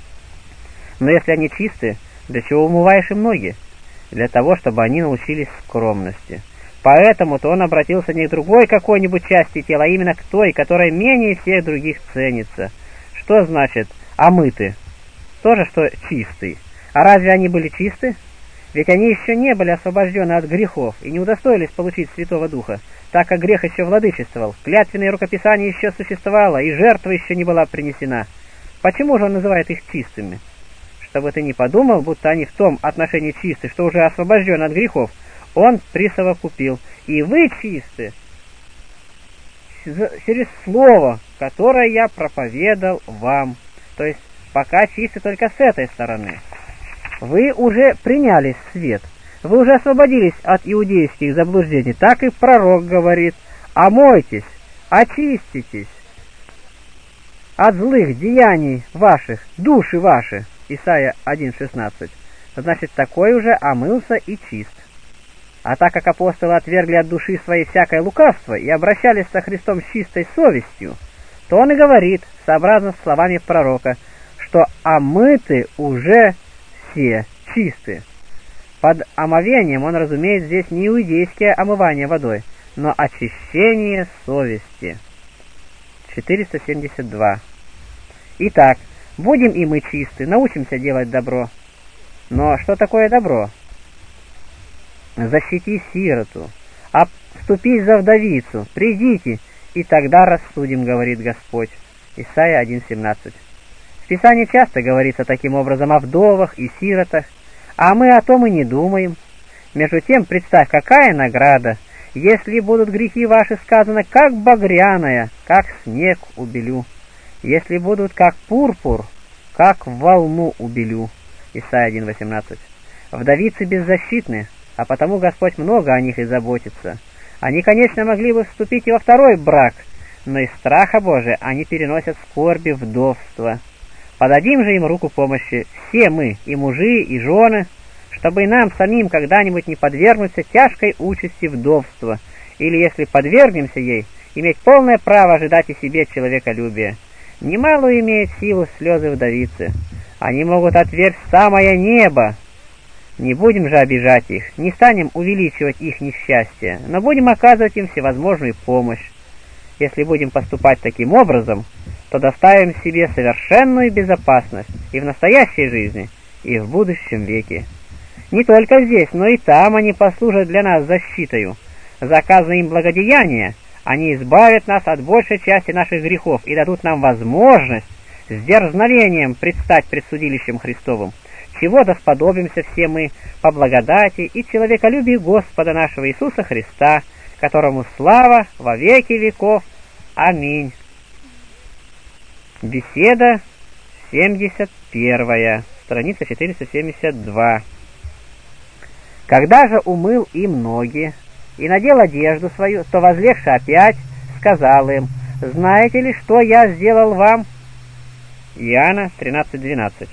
Но если они чисты, для чего умываешь им ноги? Для того, чтобы они научились скромности. Поэтому-то он обратился не к другой какой-нибудь части тела, а именно к той, которая менее всех других ценится. Что значит «омыты»? Тоже, что «чистый». А разве они были чисты? Ведь они еще не были освобождены от грехов и не удостоились получить Святого Духа, так как грех еще владычествовал, клятвенное рукописание еще существовало, и жертва еще не была принесена. Почему же он называет их чистыми? Чтобы ты не подумал, будто они в том отношении чисты, что уже освобожден от грехов, он присовокупил: «И вы чисты через слово, которое я проповедал вам». То есть пока чисты только с этой стороны. Вы уже приняли свет, вы уже освободились от иудейских заблуждений. Так и пророк говорит: «Омойтесь, очиститесь от злых деяний ваших, души ваши». Исайя один шестнадцать. Значит, такой уже омылся и чист. А так как апостолы отвергли от души своей всякое лукавство и обращались со Христом с чистой совестью, то он и говорит, сообразно с словами пророка, что омыты уже все, чисты. Под омовением он разумеет здесь не иудейское омывание водой, но очищение совести. четыреста семьдесят два. Итак, будем и мы чисты, научимся делать добро. Но что такое добро? Защити сироту, вступись за вдовицу, придите, и тогда рассудим, говорит Господь. Исайя один семнадцать. В Писании часто говорится таким образом о вдовах и сиротах, а мы о том и не думаем. Между тем, представь, какая награда, если будут грехи ваши, сказано, как багряная, как снег убелю, если будут как пурпур, как волну убелю. Исайя один восемнадцать. Вдовицы беззащитны, а потому Господь много о них и заботится. Они, конечно, могли бы вступить и во второй брак, но из страха Божия они переносят скорби вдовства. Подадим же им руку помощи, все мы, и мужи, и жены, чтобы и нам самим когда-нибудь не подвергнуться тяжкой участи вдовства, или, если подвергнемся ей, иметь полное право ожидать и себе человеколюбия. Немалую имеют силу слезы вдовицы. Они могут отвергнуть самое небо. Не будем же обижать их, не станем увеличивать их несчастье, но будем оказывать им всевозможную помощь. Если будем поступать таким образом, то доставим себе совершенную безопасность и в настоящей жизни, и в будущем веке. Не только здесь, но и там они послужат для нас защитою. За оказанное им благодеяние они избавят нас от большей части наших грехов и дадут нам возможность с дерзновением предстать пред судилищем Христовым, чего досподобимся все мы по благодати и человеколюбию Господа нашего Иисуса Христа, которому слава во веки веков. Аминь. Беседа семьдесят первая, страница четыреста семьдесят два. Когда же умыл им ноги и надел одежду свою, то, возлегши опять, сказал им: «Знаете ли, что я сделал вам?» Иоанна тринадцать двенадцать.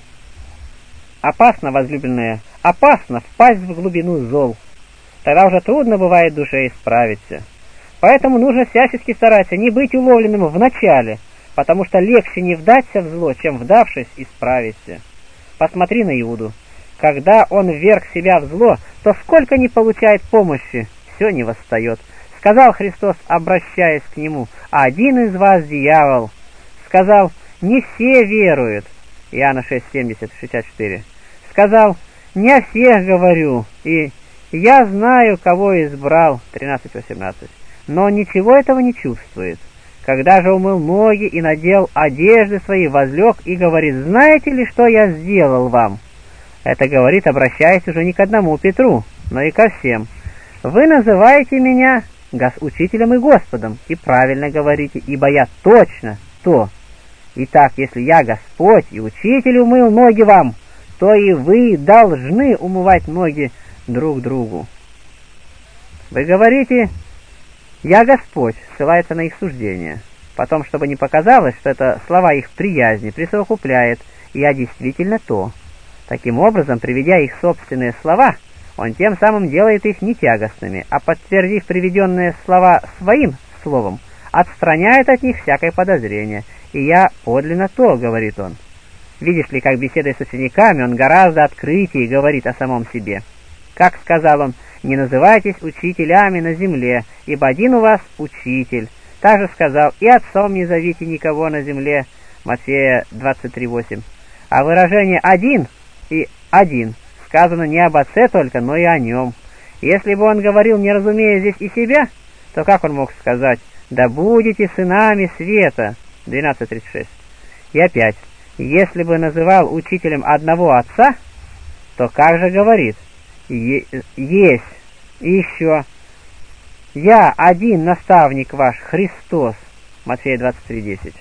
Опасно, возлюбленная, опасно впасть в глубину зол. Тогда уже трудно бывает душе исправиться. Поэтому нужно всячески стараться не быть уловленным в начале, потому что легче не вдаться в зло, чем, вдавшись, исправиться. Посмотри на Иуду. Когда он вверг себя в зло, то сколько не получает помощи, все не восстает. Сказал Христос, обращаясь к нему: «А один из вас дьявол». Сказал: «Не все веруют». Иоанна шесть семьдесят шестьдесят четыре. Сказал: «Не о всех говорю». И «Я знаю, кого избрал». тринадцать восемнадцать. Но ничего этого не чувствует. Когда же умыл ноги и надел одежды свои, возлег и говорит: «Знаете ли, что я сделал вам?» Это говорит, обращаясь уже не к одному Петру, но и ко всем. «Вы называете меня учителем и Господом, и правильно говорите, ибо я точно то. Итак, если я Господь и Учитель умыл ноги вам, то и вы должны умывать ноги друг другу». Вы говорите: «Я Господь», ссылается на их суждение. Потом, чтобы не показалось, что это слова их приязни, присовокупляет: «Я действительно то». Таким образом, приведя их собственные слова, он тем самым делает их не тягостными, а, подтвердив приведенные слова своим словом, отстраняет от них всякое подозрение. «И я подлинно то», — говорит он. Видишь ли, как беседой с учениками он гораздо открытее говорит о самом себе. Как сказал он: «Не называйтесь учителями на земле, ибо один у вас учитель». Также сказал: «И отцом не зовите никого на земле». Матфея двадцать три восемь. А выражение «один» и «один» сказано не об отце только, но и о нем. Если бы он говорил, не разумея здесь и себя, то как он мог сказать: «Да будете сынами света» двенадцать тридцать шесть. И опять, если бы называл учителем одного отца, то как же говорит: Е «есть». И еще: «Я один наставник ваш, Христос» Матфея двадцать три десять.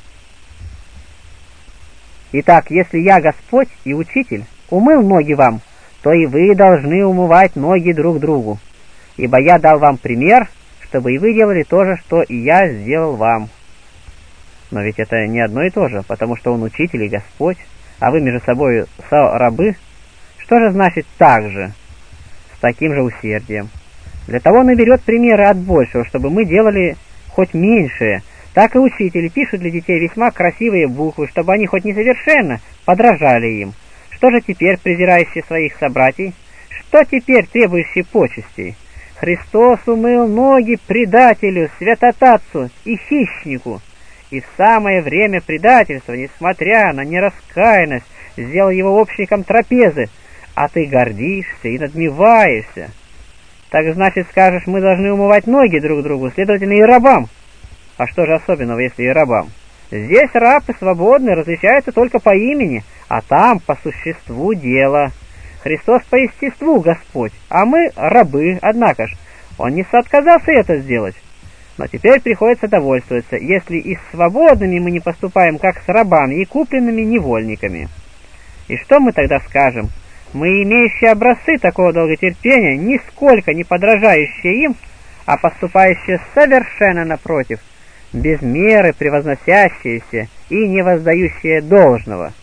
Итак, если я Господь и Учитель умыл ноги вам, то и вы должны умывать ноги друг другу, ибо я дал вам пример, чтобы и вы делали то же, что и я сделал вам. Но ведь это не одно и то же, потому что он Учитель и Господь, а вы между собой со-рабы. Что же значит «так же»? С таким же усердием. Для того он и берет примеры от большего, чтобы мы делали хоть меньшее. Так и учители пишут для детей весьма красивые буквы, чтобы они хоть несовершенно подражали им. Что же теперь презирающие своих собратьей? Что теперь требующие почестей? Христос умыл ноги предателю, святотатцу и хищнику, и в самое время предательства, несмотря на нераскаянность, сделал его общником трапезы, а ты гордишься и надмеваешься. Так значит, скажешь, мы должны умывать ноги друг другу, следовательно, и рабам. А что же особенного, если и рабам? Здесь раб и свободный различаются только по имени, а там по существу дела. Христос по естеству Господь, а мы рабы, однако ж. Он не отказался это сделать. Но теперь приходится довольствоваться, если и с свободными мы не поступаем, как с рабами и купленными невольниками. И что мы тогда скажем? Мы, имеющие образцы такого долготерпения, нисколько не подражающие им, а поступающие совершенно напротив, без меры превозносящиеся и не воздающие должного.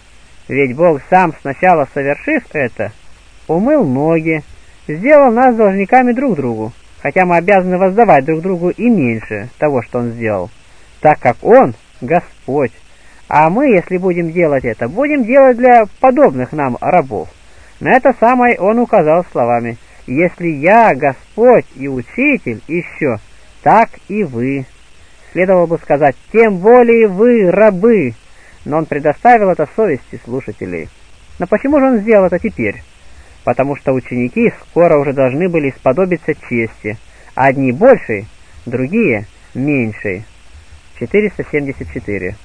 Ведь Бог сам, сначала совершив это, умыл ноги, сделал нас должниками друг другу, хотя мы обязаны воздавать друг другу и меньше того, что Он сделал, так как Он — Господь, а мы, если будем делать это, будем делать для подобных нам рабов. На это самое Он указал словами: «Если я, Господь и Учитель, еще, так и вы». Следовало бы сказать: «Тем более вы, рабы», но Он предоставил это совести слушателей. Но почему же Он сделал это теперь? Потому что ученики скоро уже должны были сподобиться чести, одни большей, другие меньшей. четыреста семьдесят четыре.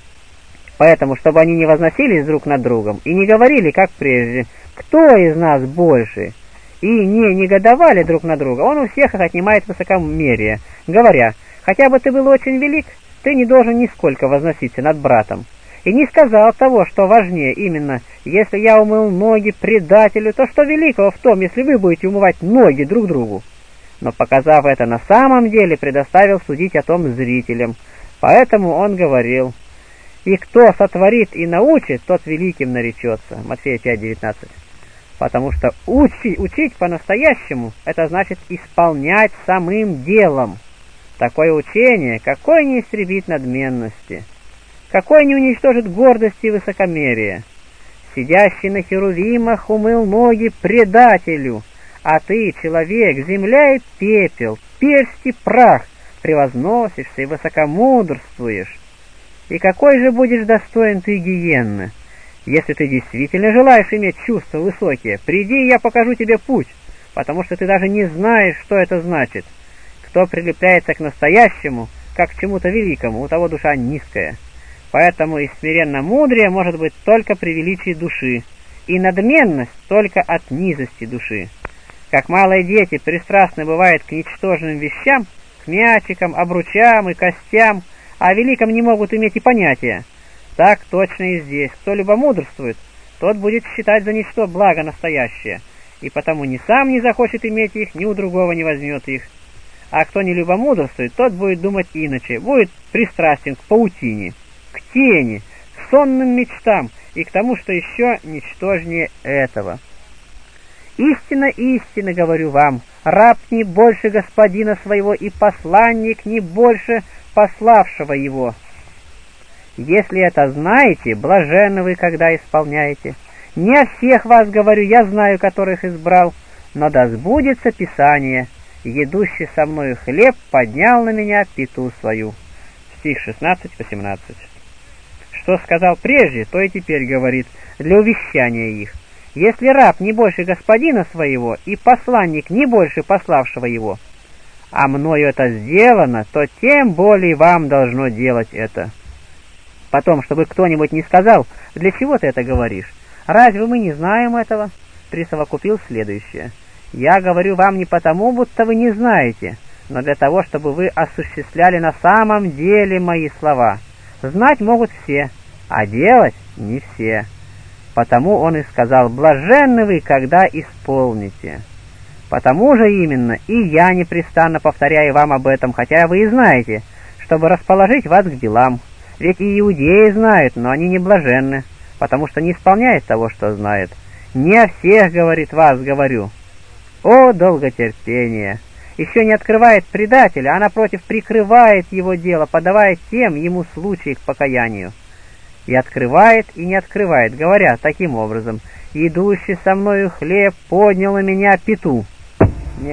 Поэтому, чтобы они не возносились друг над другом и не говорили, как прежде, кто из нас больше, и не негодовали друг на друга, Он у всех их отнимает высокомерие, говоря: хотя бы ты был очень велик, ты не должен нисколько возноситься над братом. И не сказал того, что важнее, именно: если я умыл ноги предателю, то что великого в том, если вы будете умывать ноги друг другу? Но, показав это на самом деле, предоставил судить о том зрителям. Поэтому Он говорил: и кто сотворит и научит, тот великим наречется. Матфея пять девятнадцать. Потому что учи, учить по-настоящему — это значит исполнять самым делом. Такое учение, какое не истребит надменности, какое не уничтожит гордости и высокомерия. Сидящий на херувимах умыл ноги предателю, а ты, человек, земля и пепел, персть и прах, превозносишься и высокомудрствуешь. И какой же будешь достоин ты гиенны? Если ты действительно желаешь иметь чувства высокие, приди, и я покажу тебе путь, потому что ты даже не знаешь, что это значит. Кто прилепляется к настоящему, как к чему-то великому, у того душа низкая. Поэтому и смиренно мудрее может быть только при величии души, и надменность только от низости души. Как малые дети пристрастны бывают к ничтожным вещам, к мячикам, обручам и костям, а о великом не могут иметь и понятия, так точно и здесь. Кто любомудрствует, тот будет считать за ничто благо настоящее, и потому ни сам не захочет иметь их, ни у другого не возьмет их. А кто не любомудрствует, тот будет думать иначе, будет пристрастен к паутине, к тени, к сонным мечтам и к тому, что еще ничтожнее этого. Истинно, истинно говорю вам, раб не больше господина своего, и посланник не больше пославшего его. Если это знаете, блаженны вы, когда исполняете. Не о всех вас говорю, я знаю, которых избрал, но да сбудется Писание: едущий со мною хлеб поднял на меня пяту свою. Стих шестнадцать-восемнадцать. Что сказал прежде, то и теперь говорит, для увещания их. Если раб не больше господина своего, и посланник не больше пославшего его, а мною это сделано, то тем более вам должно делать это. Потом, чтобы кто-нибудь не сказал: для чего ты это говоришь? Разве мы не знаем этого? Присовокупил следующее: я говорю вам не потому, будто вы не знаете, но для того, чтобы вы осуществляли на самом деле мои слова. Знать могут все, а делать не все. Потому он и сказал: блаженны вы, когда исполните. Потому же именно и я непрестанно повторяю вам об этом, хотя вы и знаете, чтобы расположить вас к делам. Ведь и иудеи знают, но они не блаженны, потому что не исполняют того, что знают. Не о всех, говорит, вас говорю. О, долготерпение! Еще не открывает предателя, а напротив прикрывает его дело, подавая тем ему случай к покаянию. И открывает, и не открывает, говоря таким образом: идущий со мною хлеб поднял на меня пяту. Мне,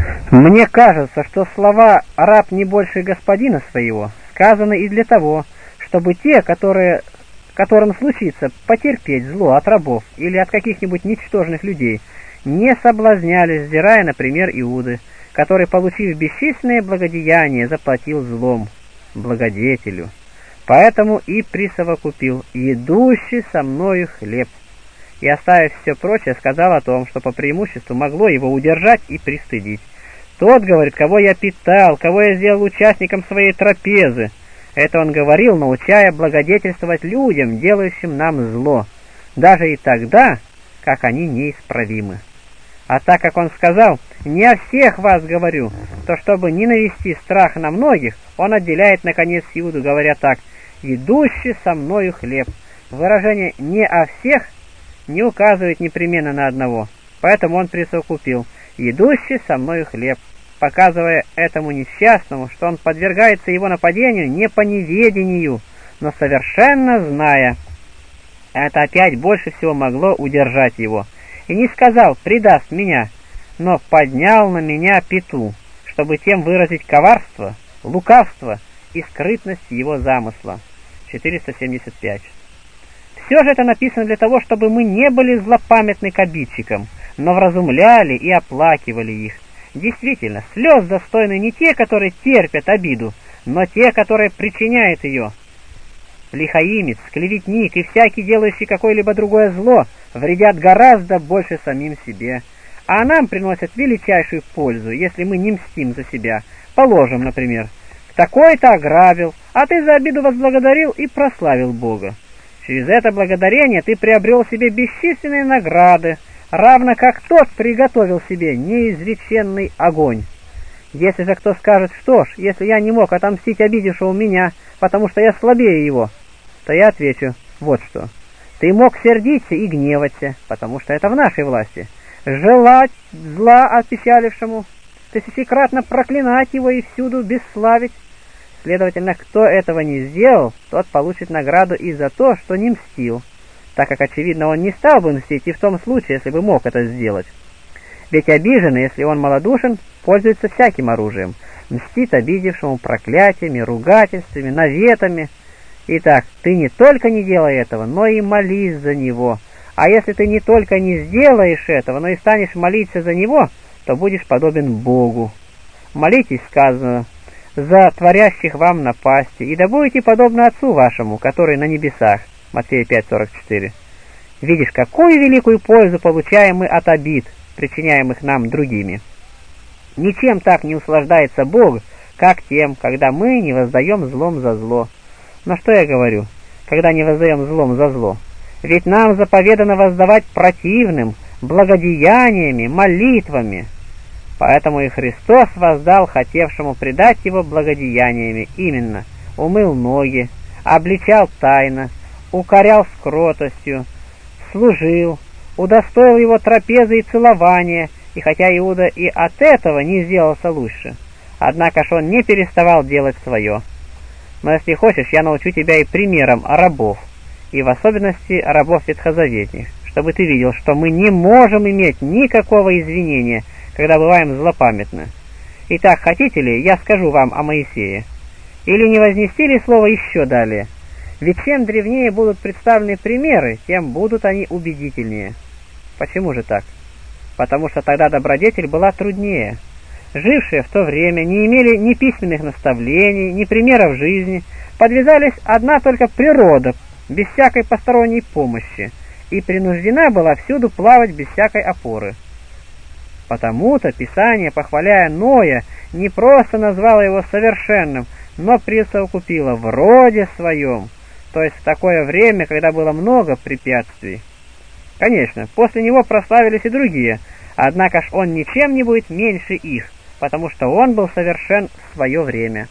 мне кажется, что слова «раб не больше господина своего» сказаны и для того, чтобы те, которые, которым случится потерпеть зло от рабов или от каких-нибудь ничтожных людей, не соблазнялись, взирая, например, Иуды, который, получив бесчисленное благодеяние, заплатил злом благодетелю. Поэтому и присовокупил: «Едущий со мною хлеб». И, оставив все прочее, сказал о том, что по преимуществу могло его удержать и пристыдить. Тот, говорит, кого я питал, кого я сделал участником своей трапезы. Это он говорил, научая благодетельствовать людям, делающим нам зло, даже и тогда, как они неисправимы. А так как он сказал: «Не о всех вас говорю», то чтобы не навести страх на многих, он отделяет, наконец, Иуду, говоря так: «Идущий со мною хлеб». Выражение «не о всех» не указывает непременно на одного, поэтому он присовокупил «идущий со мною хлеб», показывая этому несчастному, что он подвергается его нападению не по неведению, но совершенно зная. Это опять больше всего могло удержать его. И не сказал «предаст меня», но поднял на меня пяту, чтобы тем выразить коварство, лукавство и скрытность его замысла. четыреста семьдесят пять. Все же это написано для того, чтобы мы не были злопамятны к обидчикам, но вразумляли и оплакивали их. Действительно, слез достойны не те, которые терпят обиду, но те, которые причиняют ее. Лихаимец, клеветник и всякий, делающий какое-либо другое зло, вредят гораздо больше самим себе, а нам приносят величайшую пользу, если мы не мстим за себя. Положим, например, такой-то ограбил, а ты за обиду возблагодарил и прославил Бога. Через это благодарение ты приобрел себе бесчисленные награды, равно как тот приготовил себе неизреченный огонь. Если же кто скажет: «Что ж, если я не мог отомстить обидевшему меня, потому что я слабее его», то я отвечу вот что: ты мог сердиться и гневаться, потому что это в нашей власти, желать зла опечалившему, тысячекратно проклинать его и всюду бесславить. Следовательно, кто этого не сделал, тот получит награду и за то, что не мстил, так как, очевидно, он не стал бы мстить и в том случае, если бы мог это сделать. Ведь обиженный, если он малодушен, пользуется всяким оружием, мстит обидевшему проклятиями, ругательствами, наветами. Итак, ты не только не делай этого, но и молись за него. А если ты не только не сделаешь этого, но и станешь молиться за него, то будешь подобен Богу. Молитесь, сказано, за творящих вам напасти, и да будете подобны Отцу вашему, который на небесах. Матфея пять сорок четыре. Видишь, какую великую пользу получаем мы от обид, причиняемых нам другими. Ничем так не услаждается Бог, как тем, когда мы не воздаем злом за зло. Но что я говорю, когда не воздаем злом за зло? Ведь нам заповедано воздавать противным, благодеяниями, молитвами. Поэтому и Христос воздал хотевшему предать его благодеяниями, именно умыл ноги, обличал тайно, укорял с кротостью, служил, удостоил его трапезы и целования, и хотя Иуда и от этого не сделался лучше, однако ж он не переставал делать свое. Но если хочешь, я научу тебя и примерам рабов, и в особенности рабов ветхозаветных, чтобы ты видел, что мы не можем иметь никакого извинения, когда бываем злопамятны. Итак, хотите ли, я скажу вам о Моисее? Или не вознести ли слово еще далее? Ведь чем древнее будут представлены примеры, тем будут они убедительнее. Почему же так? Потому что тогда добродетель была труднее. Жившие в то время не имели ни письменных наставлений, ни примеров жизни, подвязались одна только природа, без всякой посторонней помощи, и принуждена была всюду плавать без всякой опоры. Потому-то Писание, похваляя Ноя, не просто назвало его совершенным, но присовокупило в роде своем, то есть в такое время, когда было много препятствий. Конечно, после него прославились и другие, однако ж он ничем не будет меньше их, потому что он был совершен в свое время.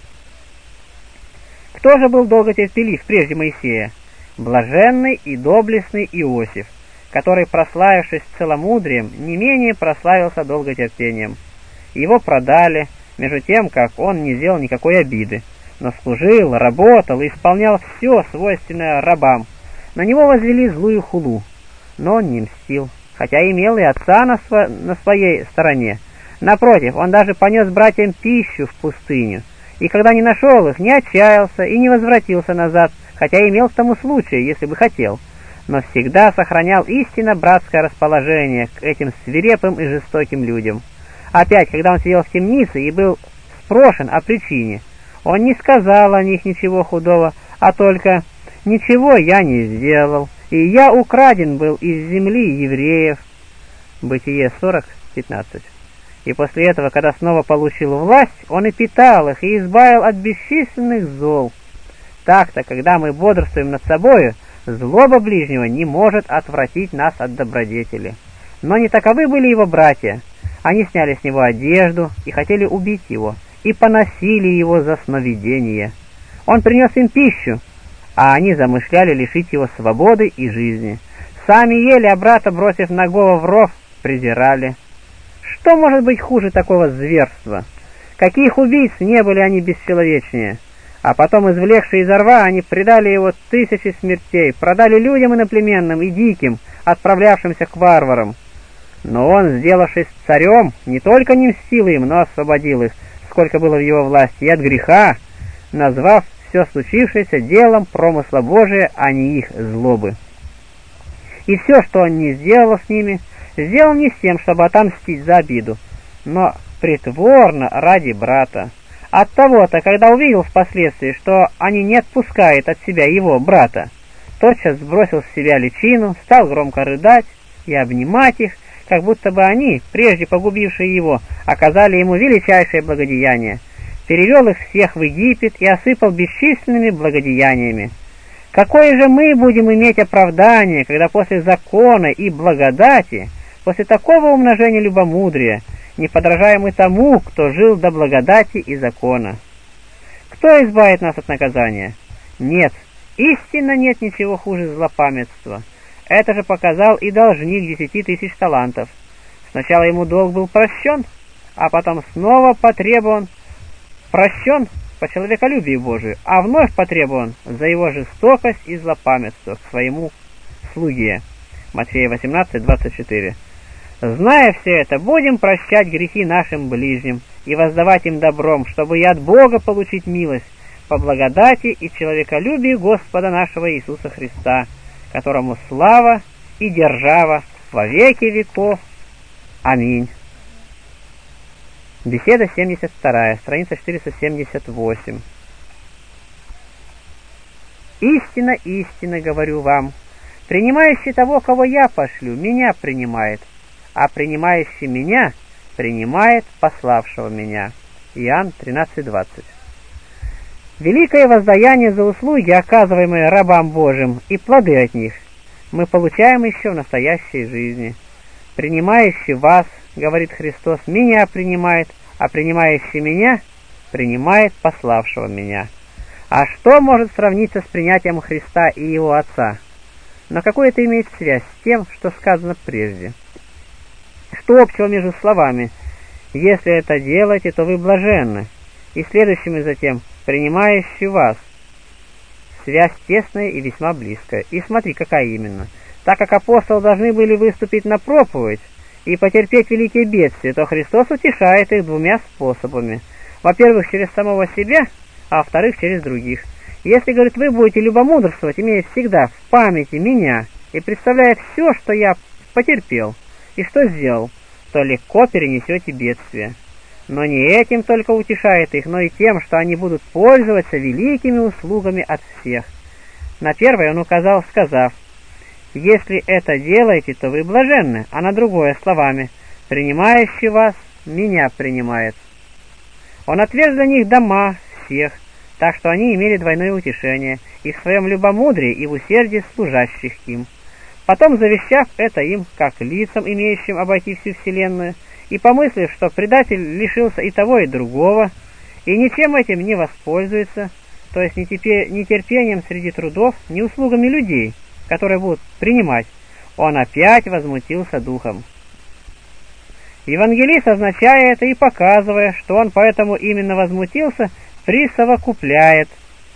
Кто же был долготерпелив прежде Моисея? Блаженный и доблестный Иосиф, который, прославившись целомудрием, не менее прославился долготерпением. Его продали, между тем, как он не сделал никакой обиды, но служил, работал и исполнял все свойственное рабам. На него возвели злую хулу, но он не мстил, хотя имел и отца на, сво... на своей стороне. Напротив, он даже понес братьям пищу в пустыню, и когда не нашел их, не отчаялся и не возвратился назад, хотя имел к тому случай, если бы хотел, но всегда сохранял истинно братское расположение к этим свирепым и жестоким людям. Опять, когда он сидел в темнице и был спрошен о причине, он не сказал о них ничего худого, а только «ничего я не сделал, и я украден был из земли евреев». Бытие сорок пятнадцать. И после этого, когда снова получил власть, он и питал их, и избавил от бесчисленных зол. Так-то, когда мы бодрствуем над собою, Злоба ближнего не может отвратить нас от добродетели. Но не таковы были его братья. Они сняли с него одежду и хотели убить его, и поносили его за сновидение. Он принес им пищу, а они замышляли лишить его свободы и жизни. Сами ели, а брата, бросив нагого в ров, презирали. Что может быть хуже такого зверства? Каких убийц не были они бесчеловечнее? А потом, извлекшие изо рва, они предали его тысячи смертей, продали людям иноплеменным и диким, отправлявшимся к варварам. Но он, сделавшись царем, не только не мстил им, но освободил их, сколько было в его власти, и от греха, назвав все случившееся делом промысла Божия, а не их злобы. И все, что он не сделал с ними, сделал не с тем, чтобы отомстить за обиду, но притворно ради брата. От того-то, когда увидел впоследствии, что они не отпускают от себя его брата, тотчас сбросил с себя личину, стал громко рыдать и обнимать их, как будто бы они, прежде погубившие его, оказали ему величайшее благодеяние, перевел их всех в Египет и осыпал бесчисленными благодеяниями. Какое же мы будем иметь оправдание, когда после закона и благодати, после такого умножения любомудрия, не подражаем мы тому, кто жил до благодати и закона? Кто избавит нас от наказания? Нет, истинно нет ничего хуже злопамятства. Это же показал и должник десяти тысяч талантов. Сначала ему долг был прощен, а потом снова потребован, прощен по человеколюбию Божию, а вновь потребован за его жестокость и злопамятство к своему слуге. Матфея восемнадцать, двадцать четыре. Зная все это, будем прощать грехи нашим ближним и воздавать им добром, чтобы и от Бога получить милость по благодати и человеколюбию Господа нашего Иисуса Христа, которому слава и держава во веки веков. Аминь. Беседа семьдесят вторая, страница четыреста семьдесят восемь. Истинно, истинно говорю вам, принимающий того, кого я пошлю, меня принимает, а принимающий меня принимает пославшего меня. Иоанн тринадцать, двадцать. Великое воздаяние за услуги, оказываемые рабам Божьим, и плоды от них мы получаем еще в настоящей жизни. Принимающий вас, говорит Христос, меня принимает, а принимающий меня принимает пославшего меня. А что может сравниться с принятием Христа и его Отца? Но какую это имеет связь с тем, что сказано прежде? Что общего между словами «если это делаете, то вы блаженны» и следующими затем «принимающий вас»? Связь тесная и весьма близкая. И смотри, какая именно. Так как апостолы должны были выступить на проповедь и потерпеть великие бедствия, то Христос утешает их двумя способами. Во-первых, через самого себя, а во-вторых, через других. Если, говорит, вы будете любомудрствовать, имея всегда в памяти меня и представляя все, что я потерпел и что сделал, то легко перенесете бедствие. Но не этим только утешает их, но и тем, что они будут пользоваться великими услугами от всех. На первое он указал, сказав: «Если это делаете, то вы блаженны», а на другое словами: «Принимающий вас, меня принимает». Он отверг для них дома всех, так что они имели двойное утешение и в своем любомудрии, и в усердии служащих им. Потом, завещав это им, как лицам, имеющим обойти всю вселенную, и помыслив, что предатель лишился и того, и другого, и ничем этим не воспользуется, то есть ни терпением среди трудов, ни услугами людей, которые будут принимать, он опять возмутился духом. Евангелист, означая это и показывая, что он поэтому именно возмутился, присовокупляет: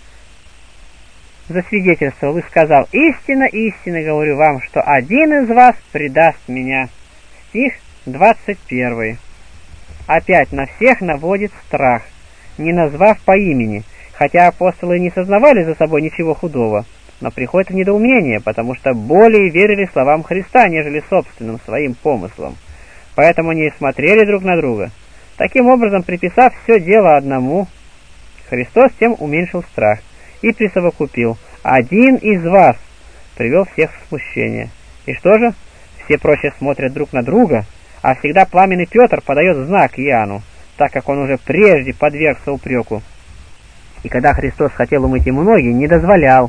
засвидетельствовал и сказал: «Истинно, истинно говорю вам, что один из вас предаст меня». Стих двадцать первый. Опять на всех наводит страх, не назвав по имени, хотя апостолы не сознавали за собой ничего худого, но приходит в недоумение, потому что более верили словам Христа, нежели собственным своим помыслам. Поэтому они смотрели друг на друга. Таким образом, приписав все дело одному, Христос тем уменьшил страх и присовокупил: «Один из вас», привел всех в смущение. И что же? Все прочие смотрят друг на друга, а всегда пламенный Петр подает знак Иоанну, так как он уже прежде подвергся упреку. И когда Христос хотел умыть ему ноги, не дозволял,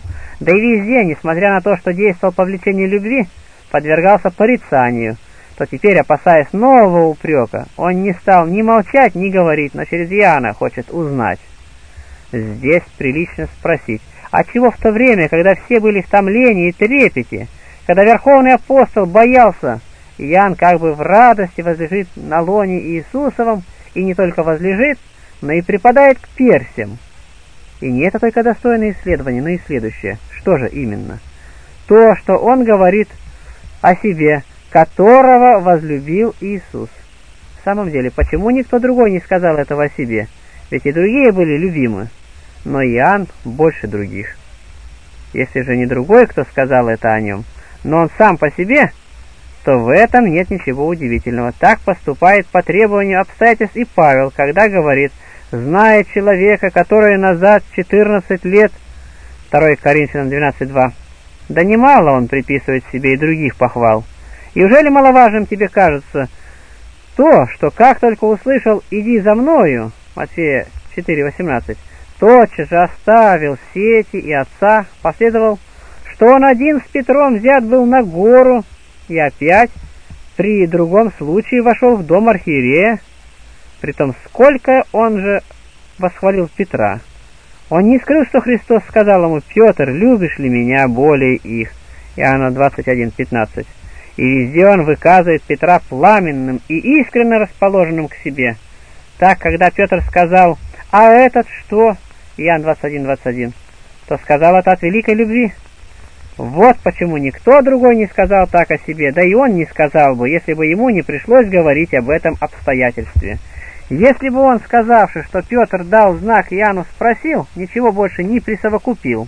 Да и везде, несмотря на то, что действовал по влечению любви, подвергался порицанию, то теперь, опасаясь нового упрека, он не стал ни молчать, ни говорить, но через Иоанна хочет узнать. Здесь прилично спросить, а чего в то время, когда все были в томлении и трепете, когда Верховный Апостол боялся, Иоанн как бы в радости возлежит на лоне Иисусовом, и не только возлежит, но и припадает к персям. И не это только достойное исследование, но и следующее. Что же именно? То, что он говорит о себе, которого возлюбил Иисус. В самом деле, почему никто другой не сказал этого о себе? Ведь и другие были любимы, но Иоанн больше других. Если же не другой, кто сказал это о нем, но он сам по себе, то в этом нет ничего удивительного. Так поступает по требованию обстоятельств и Павел, когда говорит: «Зная человека, который назад четырнадцать лет», второе Коринфянам двенадцать два, да немало он приписывает себе и других похвал. И уже ли маловажным тебе кажется то, что как только услышал «иди за мною», Матфея четыре восемнадцать, тотчас же оставил сети и отца, последовал, что он один с Петром взят был на гору, и опять при другом случае вошел в дом архиерея, притом сколько он же восхвалил Петра. Он не скрыл, что Христос сказал ему: «Петр, любишь ли меня более их?» Иоанна двадцать один пятнадцать. И везде он выказывает Петра пламенным и искренне расположенным к себе. Так, когда Петр сказал: «А этот что?» Иоанн двадцать один двадцать один, то сказал это от великой любви. Вот почему никто другой не сказал так о себе, да и он не сказал бы, если бы ему не пришлось говорить об этом обстоятельстве. Если бы он, сказавши, что Петр дал знак, Иоанну спросил, ничего больше не присовокупил,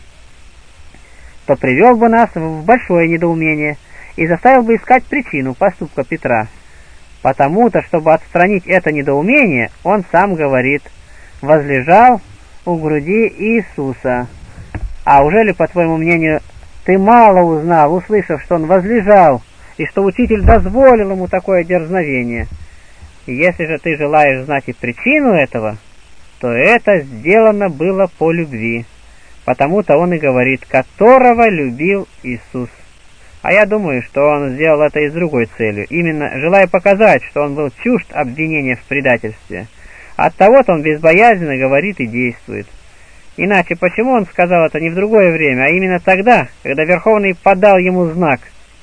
то привел бы нас в большое недоумение и заставил бы искать причину поступка Петра. Потому-то, чтобы отстранить это недоумение, он сам говорит: «Возлежал у груди Иисуса». А уже ли, по твоему мнению, ты мало узнал, услышав, что он возлежал, и что учитель дозволил ему такое дерзновение? И если же ты желаешь знать и причину этого, то это сделано было по любви. Потому-то он и говорит: «которого любил Иисус». А я думаю, что он сделал это и с другой целью, именно желая показать, что он был чужд обвинения в предательстве. Оттого-то он безбоязненно говорит и действует. Иначе почему он сказал это не в другое время, а именно тогда, когда Верховный подал ему знак?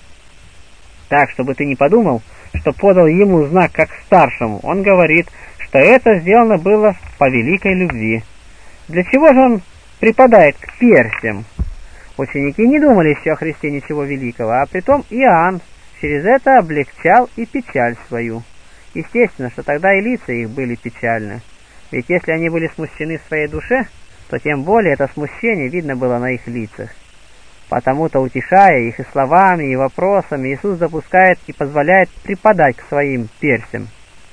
Так, чтобы ты не подумал, что подал ему знак как старшему, он говорит, что это сделано было по великой любви. Для чего же он припадает к персям? Ученики не думали еще о Христе ничего великого, а притом Иоанн через это облегчал и печаль свою. Естественно, что тогда и лица их были печальны, ведь если они были смущены в своей душе, то тем более это смущение видно было на их лицах. Потому-то, утешая их и словами, и вопросами, Иисус допускает и позволяет припадать к своим персям.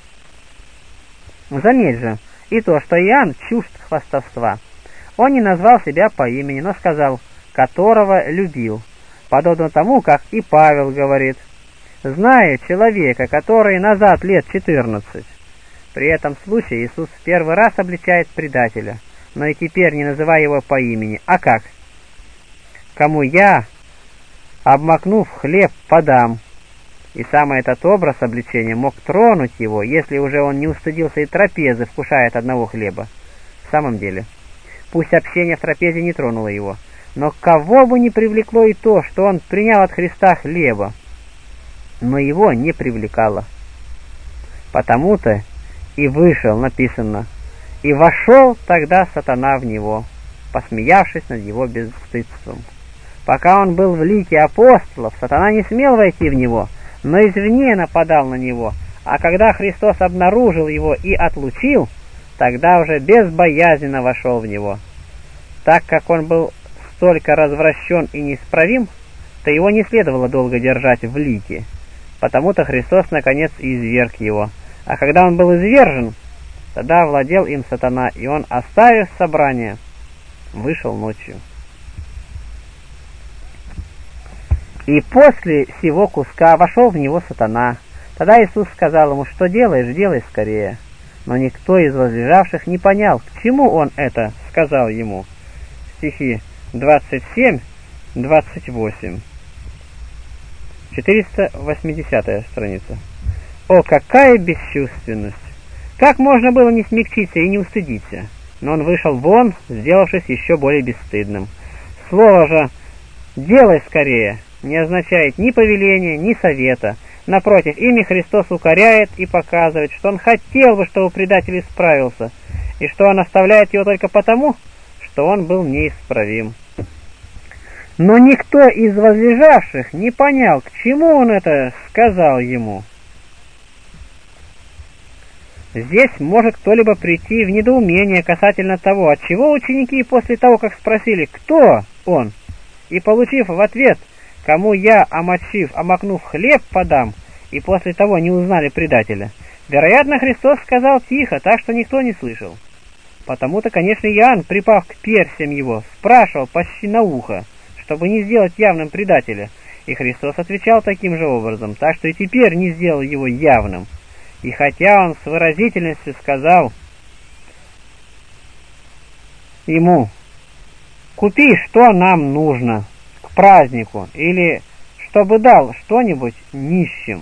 Заметь же и то, что Иоанн чужд хвастовства. Он не назвал себя по имени, но сказал: «которого любил», подобно тому, как и Павел говорит: «Знаю человека, который назад лет четырнадцать». При этом случае Иисус в первый раз обличает предателя, но и теперь не называя его по имени, а как? «Кому я, обмакнув хлеб, подам». И сам этот образ обличения мог тронуть его, если уже он не устыдился и трапезы, вкушая от одного хлеба. В самом деле, пусть общение в трапезе не тронуло его, но кого бы не привлекло и то, что он принял от Христа хлеба, но его не привлекало. Потому-то и вышел, написано, и вошел тогда сатана в него, посмеявшись над его бесстыдством. Пока он был в лике апостолов, сатана не смел войти в него, но извне нападал на него, а когда Христос обнаружил его и отлучил, тогда уже безбоязненно вошел в него. Так как он был столько развращен и неисправим, то его не следовало долго держать в лике, потому-то Христос наконец и изверг его. А когда он был извержен, тогда овладел им сатана, и он, оставив собрание, вышел ночью. И после сего куска вошел в него сатана. Тогда Иисус сказал ему: «Что делаешь, делай скорее». Но никто из возлежавших не понял, к чему он это сказал ему. Стихи двадцать семь двадцать восемь. четыреста восьмидесятая страница. О, какая бесчувственность! Как можно было не смягчиться и не устыдиться? Но он вышел вон, сделавшись еще более бесстыдным. Слово же «делай скорее» не означает ни повеления, ни совета. Напротив, ими Христос укоряет и показывает, что он хотел бы, чтобы предатель исправился, и что он оставляет его только потому, что он был неисправим. Но никто из возлежавших не понял, к чему он это сказал ему. Здесь может кто-либо прийти в недоумение касательно того, отчего ученики после того, как спросили, кто он, и получив в ответ, кому я, омочив, омакнув хлеб, подам, и после того не узнали предателя, вероятно, Христос сказал тихо, так что никто не слышал. Потому-то, конечно, Иоанн, припав к персям его, спрашивал почти на ухо, чтобы не сделать явным предателя, и Христос отвечал таким же образом, так что и теперь не сделал его явным. И хотя он с выразительностью сказал ему: «Купи, что нам нужно к празднику», или «чтобы дал что-нибудь нищим».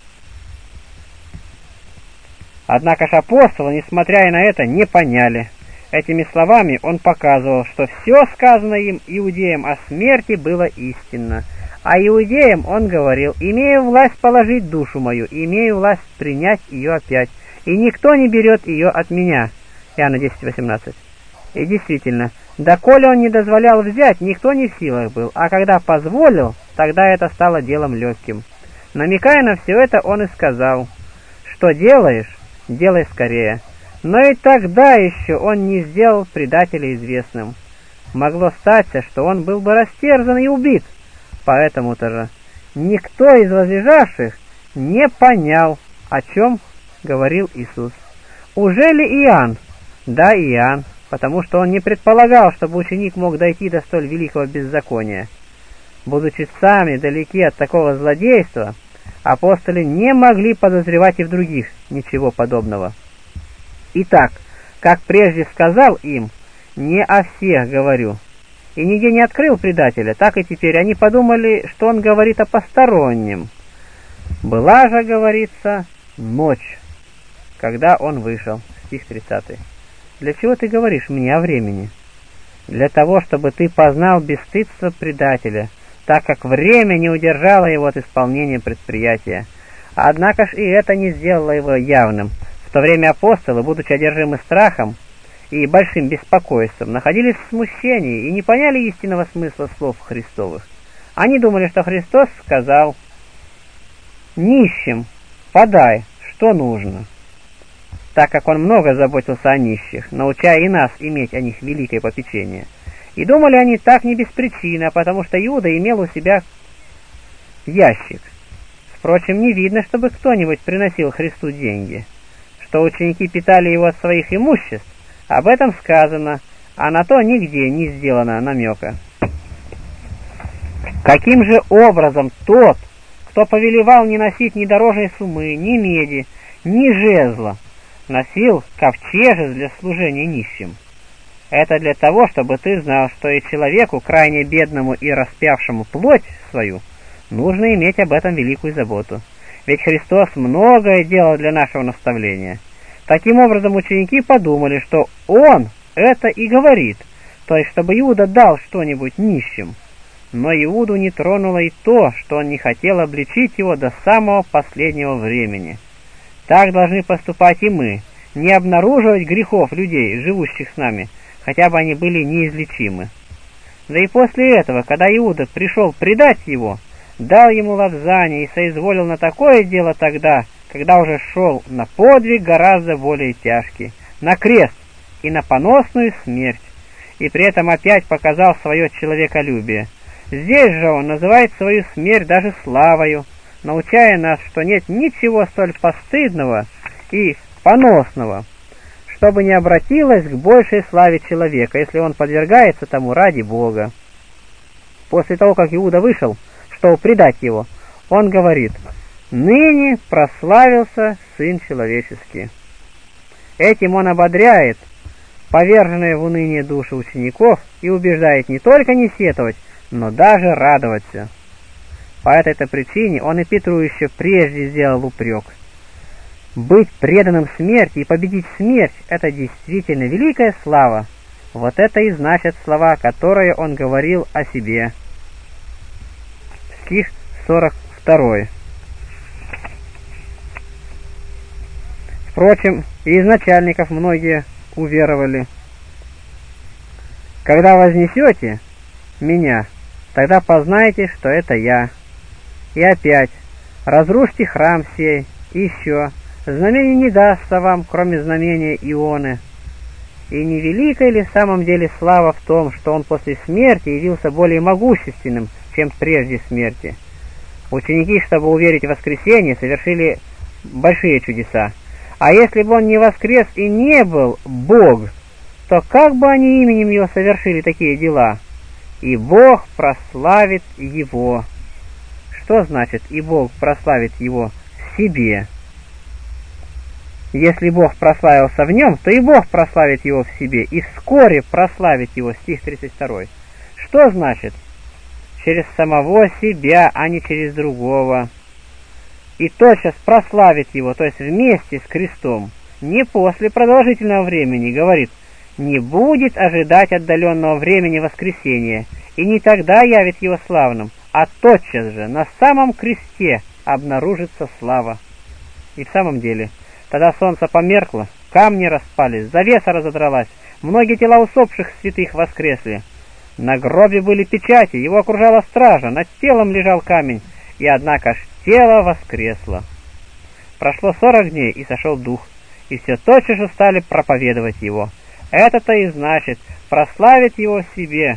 Однако ж апостолы, несмотря и на это, не поняли. Этими словами он показывал, что все сказанное им иудеям о смерти было истинно. А иудеям он говорил: «Имею власть положить душу мою, имею власть принять ее опять, и никто не берет ее от меня». Иоанна десять восемнадцать. И действительно, доколе он не дозволял взять, никто не в силах был, а когда позволил, тогда это стало делом легким. Намекая на все это, он и сказал: «Что делаешь, делай скорее». Но и тогда еще он не сделал предателя известным. Могло статься, что он был бы растерзан и убит. Поэтому-то же никто из возлежавших не понял, о чем говорил Иисус. Уже ли Иоанн? Да, Иоанн, потому что он не предполагал, чтобы ученик мог дойти до столь великого беззакония. Будучи сами далеки от такого злодейства, апостолы не могли подозревать и в других ничего подобного. Итак, как прежде сказал им, не о всех говорю, и нигде не открыл предателя, так и теперь они подумали, что он говорит о постороннем. Была же, говорится, ночь, когда он вышел. Стих тридцатый. Для чего ты говоришь мне о времени? Для того, чтобы ты познал бесстыдство предателя, так как время не удержало его от исполнения предприятия. Однако ж и это не сделало его явным. В то время апостолы, будучи одержимы страхом и большим беспокойством, находились в смущении и не поняли истинного смысла слов Христовых. Они думали, что Христос сказал: «Нищим подай, что нужно», так как он много заботился о нищих, научая и нас иметь о них великое попечение. И думали они так не без причины, а потому что Иуда имел у себя ящик. Впрочем, не видно, чтобы кто-нибудь приносил Христу деньги. Что ученики питали его от своих имуществ, об этом сказано, а на то нигде не сделано намека. Каким же образом тот, кто повелевал не носить ни дорожной суммы, ни меди, ни жезла, носил ковчежи для служения нищим? Это для того, чтобы ты знал, что и человеку, крайне бедному и распявшему плоть свою, нужно иметь об этом великую заботу. Ведь Христос многое делал для нашего наставления. Таким образом, ученики подумали, что Он это и говорит, то есть, чтобы Иуда дал что-нибудь нищим. Но Иуду не тронуло и то, что он не хотел обличить его до самого последнего времени. Так должны поступать и мы, не обнаруживать грехов людей, живущих с нами, хотя бы они были неизлечимы. Да и после этого, когда Иуда пришел предать его, дал ему лобзание и соизволил на такое дело тогда, когда уже шел на подвиг гораздо более тяжкий, на крест и на поносную смерть, и при этом опять показал свое человеколюбие. Здесь же он называет свою смерть даже славою, научая нас, что нет ничего столь постыдного и поносного, чтобы не обратилось к большей славе человека, если он подвергается тому ради Бога. После того, как Иуда вышел, чтобы предать его, он говорит: «Ныне прославился Сын Человеческий». Этим он ободряет поверженные в уныние души учеников и убеждает не только не сетовать, но даже радоваться. По этой-то причине он и Петру еще прежде сделал упрек. Быть преданным смерти и победить смерть — это действительно великая слава. Вот это и значат слова, которые он говорил о себе. Стих сорок два. Впрочем, и из начальников многие уверовали. Когда вознесете меня, тогда познайте, что это я. И опять, разрушьте храм сей, и еще, знамение не дастся вам, кроме знамения Ионы. И не великая ли в самом деле слава в том, что он после смерти явился более могущественным, чем прежде смерти? Ученики, чтобы уверить в воскресение, совершили большие чудеса. А если бы он не воскрес и не был Бог, то как бы они именем его совершили такие дела? И Бог прославит его. Что значит «и Бог прославит его в себе»? Если Бог прославился в нем, то и Бог прославит его в себе, и вскоре прославит его, стих тридцать два. Что значит? Через самого себя, а не через другого. И тотчас прославит его, то есть вместе с крестом, не после продолжительного времени, говорит, не будет ожидать отдаленного времени воскресения, и не тогда явит его славным, а тотчас же на самом кресте обнаружится слава. И в самом деле, тогда солнце померкло, камни распались, завеса разодралась, многие тела усопших святых воскресли. На гробе были печати, его окружала стража, над телом лежал камень, и однако ж тело воскресло. Прошло сорок дней, и сошел дух, и все тотчас же стали проповедовать его. Это-то и значит прославить его в себе,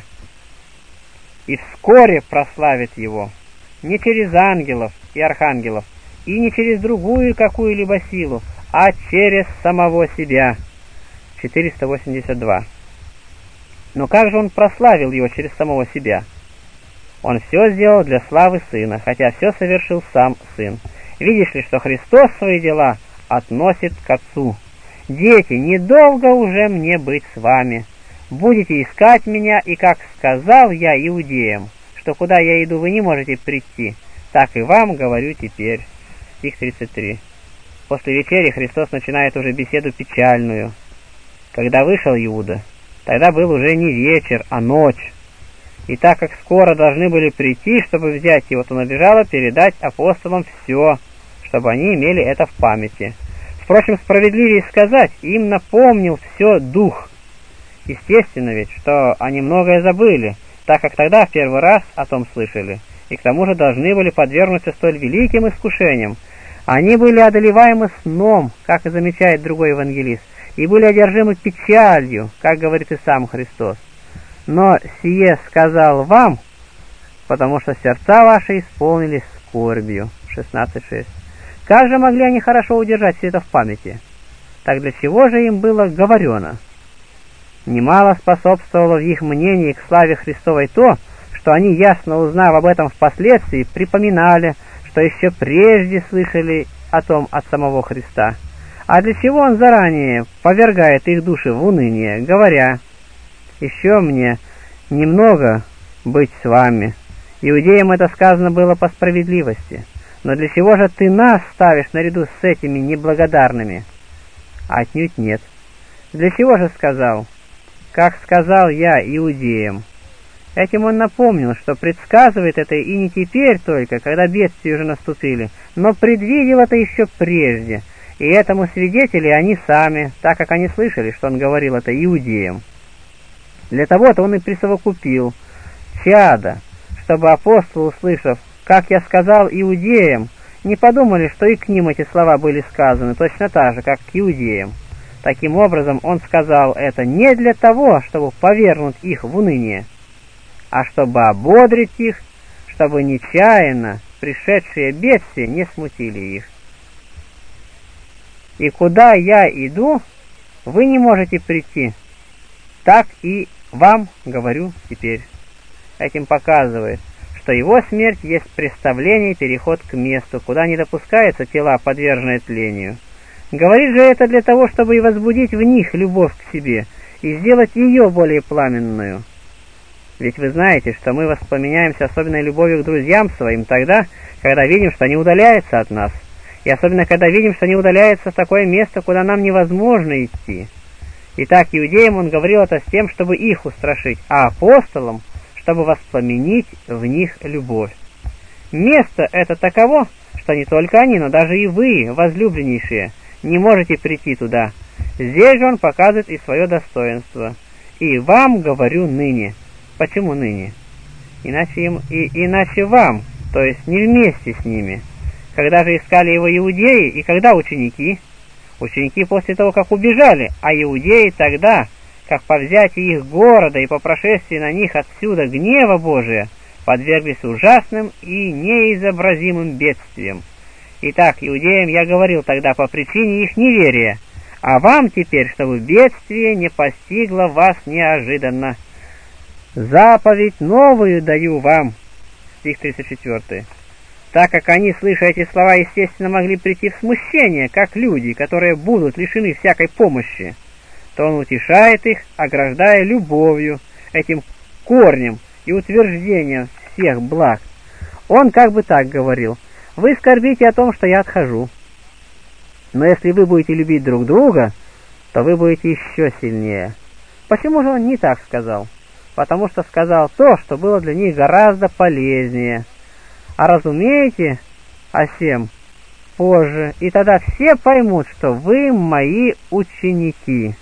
и вскоре прославит его, не через ангелов и архангелов, и не через другую какую-либо силу, а через самого себя. четыреста восемьдесят два. Но как же он прославил его через самого себя? Он все сделал для славы Сына, хотя все совершил сам Сын. Видишь ли, что Христос свои дела относит к Отцу. «Дети, недолго уже мне быть с вами. Будете искать меня, и как сказал я иудеям, что куда я иду, вы не можете прийти, так и вам говорю теперь». Стих тридцать три. После вечери Христос начинает уже беседу печальную. Когда вышел Иуда, тогда был уже не вечер, а ночь. И так как скоро должны были прийти, чтобы взять его, то набежало передать апостолам все, чтобы они имели это в памяти. Впрочем, справедливее сказать, им напомнил все Дух. Естественно ведь, что они многое забыли, так как тогда в первый раз о том слышали, и к тому же должны были подвергнуться столь великим искушениям. Они были одолеваемы сном, как и замечает другой евангелист, и были одержимы печалью, как говорит и сам Христос. Но сие сказал вам, потому что сердца ваши исполнились скорбью. шестнадцать шесть. Как же могли они хорошо удержать все это в памяти? Так для чего же им было говорено? Немало способствовало в их мнении к славе Христовой то, что они, ясно узнав об этом впоследствии, припоминали, что еще прежде слышали о том от самого Христа. А для чего он заранее повергает их души в уныние, говоря: «Еще мне немного быть с вами». Иудеям это сказано было по справедливости. Но для чего же ты нас ставишь наряду с этими неблагодарными? Отнюдь нет. Для чего же сказал? Как сказал я иудеям. Этим он напомнил, что предсказывает это и не теперь только, когда бедствия уже наступили, но предвидел это еще прежде. И этому свидетели они сами, так как они слышали, что он говорил это иудеям. Для того-то он и присовокупил: «Чада», чтобы апостолы, услышав, как я сказал иудеям, не подумали, что и к ним эти слова были сказаны точно так же, как к иудеям. Таким образом, он сказал это не для того, чтобы повергнуть их в уныние, а чтобы ободрить их, чтобы нечаянно пришедшие бедствия не смутили их. «И куда я иду, вы не можете прийти, так и вам говорю теперь». Этим показывает, что его смерть есть представление и переход к месту, куда не допускаются тела, подверженные тлению. Говорит же это для того, чтобы и возбудить в них любовь к себе, и сделать ее более пламенную. Ведь вы знаете, что мы воспламеняемся особенной любовью к друзьям своим тогда, когда видим, что они удаляются от нас, и особенно когда видим, что они удаляются в такое место, куда нам невозможно идти. Итак, иудеям он говорил это с тем, чтобы их устрашить, а апостолам, чтобы воспламенить в них любовь. Место это таково, что не только они, но даже и вы, возлюбленнейшие, не можете прийти туда. Здесь же он показывает и свое достоинство. И вам говорю ныне. Почему ныне? Иначе, им, и, иначе вам, то есть не вместе с ними. Когда же искали его иудеи, и когда ученики? Ученики после того, как убежали, а иудеи тогда, как по взятии их города и по прошествии на них отсюда гнева Божия, подверглись ужасным и неизобразимым бедствиям. Итак, иудеям я говорил тогда по причине их неверия, а вам теперь, чтобы бедствие не постигло вас неожиданно. Заповедь новую даю вам. Стих тридцать четвёртый. Так как они, слыша эти слова, естественно, могли прийти в смущение, как люди, которые будут лишены всякой помощи, то он утешает их, ограждая любовью, этим корнем и утверждением всех благ. Он как бы так говорил: вы скорбите о том, что я отхожу, но если вы будете любить друг друга, то вы будете еще сильнее. Почему же он не так сказал? Потому что сказал то, что было для них гораздо полезнее. А разумеете о сем позже, и тогда все поймут, что вы мои ученики.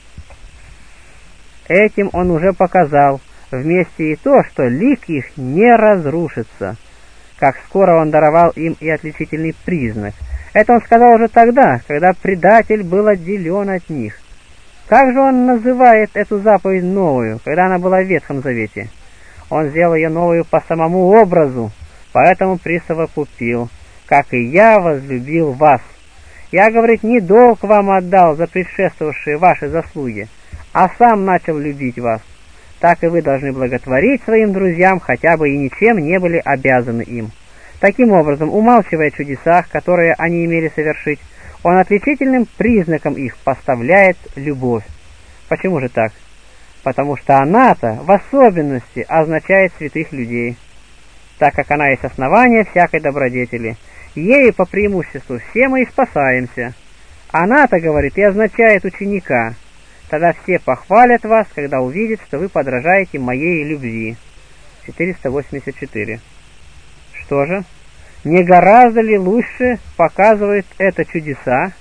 Этим он уже показал вместе и то, что лик их не разрушится, как скоро он даровал им и отличительный признак. Это он сказал уже тогда, когда предатель был отделен от них. Как же он называет эту заповедь новую, когда она была в Ветхом Завете? Он сделал ее новую по самому образу, поэтому присовокупил: как и я возлюбил вас. Я, говорит, не долг вам отдал за предшествовавшие ваши заслуги, а сам начал любить вас. Так и вы должны благотворить своим друзьям, хотя бы и ничем не были обязаны им. Таким образом, умалчивая о чудесах, которые они имели совершить, он отличительным признаком их поставляет любовь. Почему же так? Потому что она-то в особенности означает святых людей, так как она есть основание всякой добродетели. Ею по преимуществу все мы и спасаемся. Она-то, говорит, и означает ученика. Тогда все похвалят вас, когда увидят, что вы подражаете моей любви. четыреста восемьдесят четыре. Что же? Не гораздо ли лучше показывает это чудеса?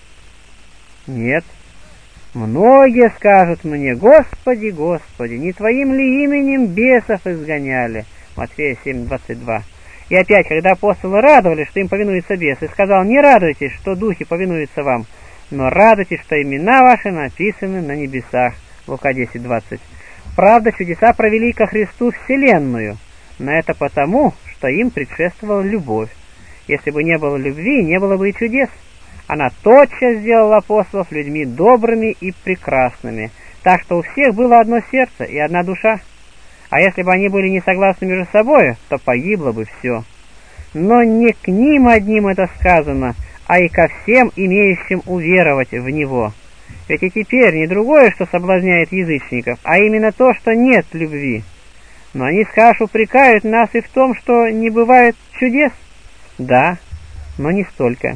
Нет. Многие скажут мне: Господи, Господи, не Твоим ли именем бесов изгоняли? Матфея семь двадцать два. И опять, когда апостолы радовались, что им повинуются бесы, сказал: не радуйтесь, что духи повинуются вам, но радуйтесь, что имена ваши написаны на небесах. Лука десять двадцать. Правда, чудеса провели ко Христу вселенную, но это потому, что им предшествовала любовь. Если бы не было любви, не было бы и чудес. Она тотчас сделала апостолов людьми добрыми и прекрасными, так что у всех было одно сердце и одна душа. А если бы они были не согласны между собой, то погибло бы все. Но не к ним одним это сказано, а и ко всем имеющим уверовать в Него. Ведь и теперь не другое, что соблазняет язычников, а именно то, что нет любви. Но они, скажешь, упрекают нас и в том, что не бывает чудес. Да, но не столько.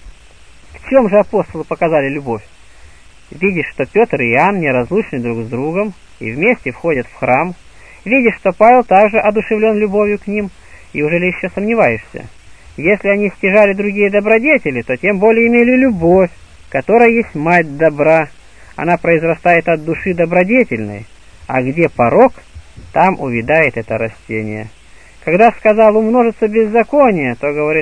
В чем же апостолы показали любовь? Видишь, что Петр и Иоанн неразлучны друг с другом и вместе входят в храм. Видишь, что Павел также одушевлен любовью к ним, и уже ли еще сомневаешься? Если они стяжали другие добродетели, то тем более имели любовь, которая есть мать добра. Она произрастает от души добродетельной, а где порок, там увядает это растение. Когда сказал умножится беззаконие, то, говорит,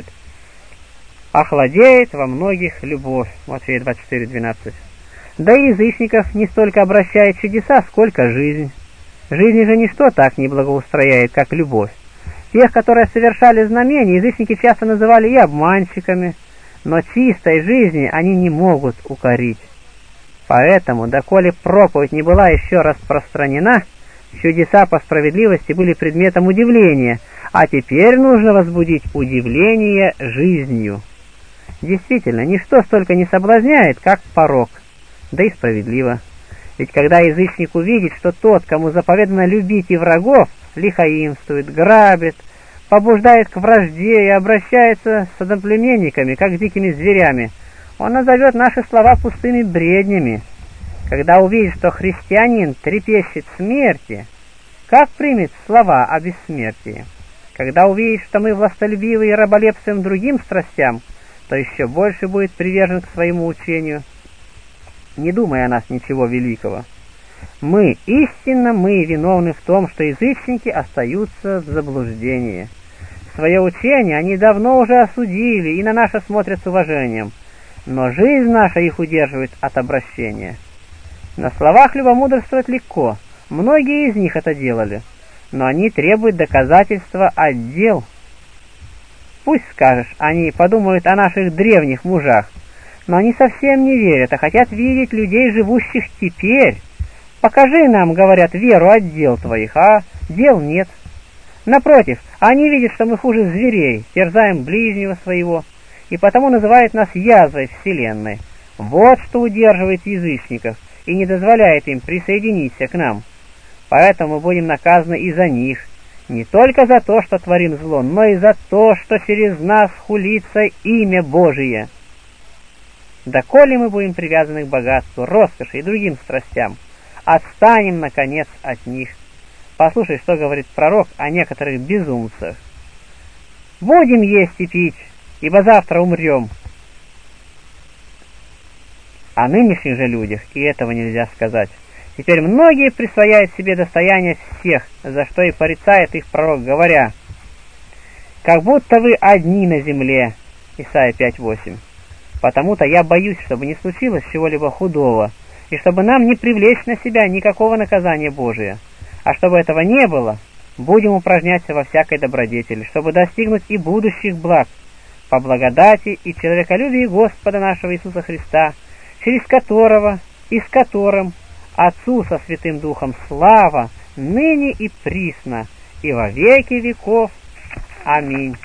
охладеет во многих любовь. Матфея двадцать четыре двенадцать. Да и язычников не столько обращает чудеса, сколько жизнь. Жизни же ничто так не благоустрояет, как любовь. Тех, которые совершали знамения, язычники часто называли и обманщиками, но чистой жизни они не могут укорить. Поэтому, доколе проповедь не была еще распространена, чудеса по справедливости были предметом удивления, а теперь нужно возбудить удивление жизнью. Действительно, ничто столько не соблазняет, как порок, да и справедливо. Ведь когда язычник увидит, что тот, кому заповедано любить и врагов, лихоимствует, грабит, побуждает к вражде и обращается с одноплеменниками, как с дикими зверями, он назовет наши слова пустыми бреднями. Когда увидит, что христианин трепещет смерти, как примет слова о бессмертии? Когда увидит, что мы властолюбивы и раболепствуем другим страстям, то еще больше будет привержен к своему учению, не думая о нас ничего великого. Мы, истинно мы, виновны в том, что язычники остаются в заблуждении. Свое учение они давно уже осудили и на наше смотрят с уважением, но жизнь наша их удерживает от обращения. На словах любомудрствовать легко, многие из них это делали, но они требуют доказательства от дел. Пусть, скажешь, они подумают о наших древних мужах, но они совсем не верят, а хотят видеть людей, живущих теперь. Покажи нам, говорят, веру от дел твоих, а дел нет. Напротив, они видят, что мы хуже зверей, терзаем ближнего своего, и потому называют нас язвой вселенной. Вот что удерживает язычников и не дозволяет им присоединиться к нам. Поэтому мы будем наказаны и за них, не только за то, что творим зло, но и за то, что через нас хулится имя Божие. Доколе мы будем привязаны к богатству, роскоши и другим страстям, отстанем, наконец, от них. Послушай, что говорит пророк о некоторых безумцах. «Будем есть и пить, ибо завтра умрем». О нынешних же людях и этого нельзя сказать. Теперь многие присвояют себе достояние всех, за что и порицает их пророк, говоря: «Как будто вы одни на земле». Исайя пять восемь. «Потому-то я боюсь, чтобы не случилось чего-либо худого, и чтобы нам не привлечь на себя никакого наказания Божия. А чтобы этого не было, будем упражняться во всякой добродетели, чтобы достигнуть и будущих благ, по благодати и человеколюбии Господа нашего Иисуса Христа, через которого и с которым Отцу со Святым Духом слава, ныне и присно, и во веки веков. Аминь».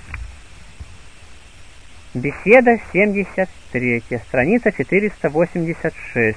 Беседа семьдесят третья, страница четыреста восемьдесят шесть.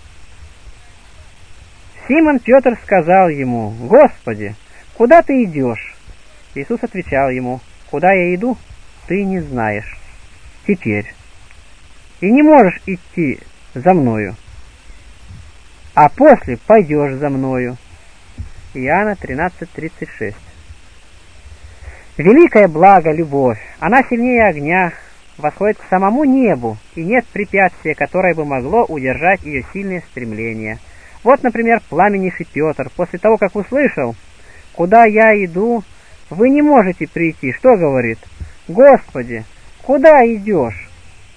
Симон Петр сказал ему: «Господи, куда ты идешь?» Иисус отвечал ему: «Куда я иду, ты не знаешь теперь, и не можешь идти за мною, а после пойдешь за мною». Иоанна тринадцать тридцать шесть. Великое благо — любовь, она сильнее огня, восходит к самому небу, и нет препятствия, которое бы могло удержать ее сильное стремление. Вот, например, пламеннейший Петр, после того, как услышал: «Куда я иду, вы не можете прийти», что говорит? «Господи, куда идешь?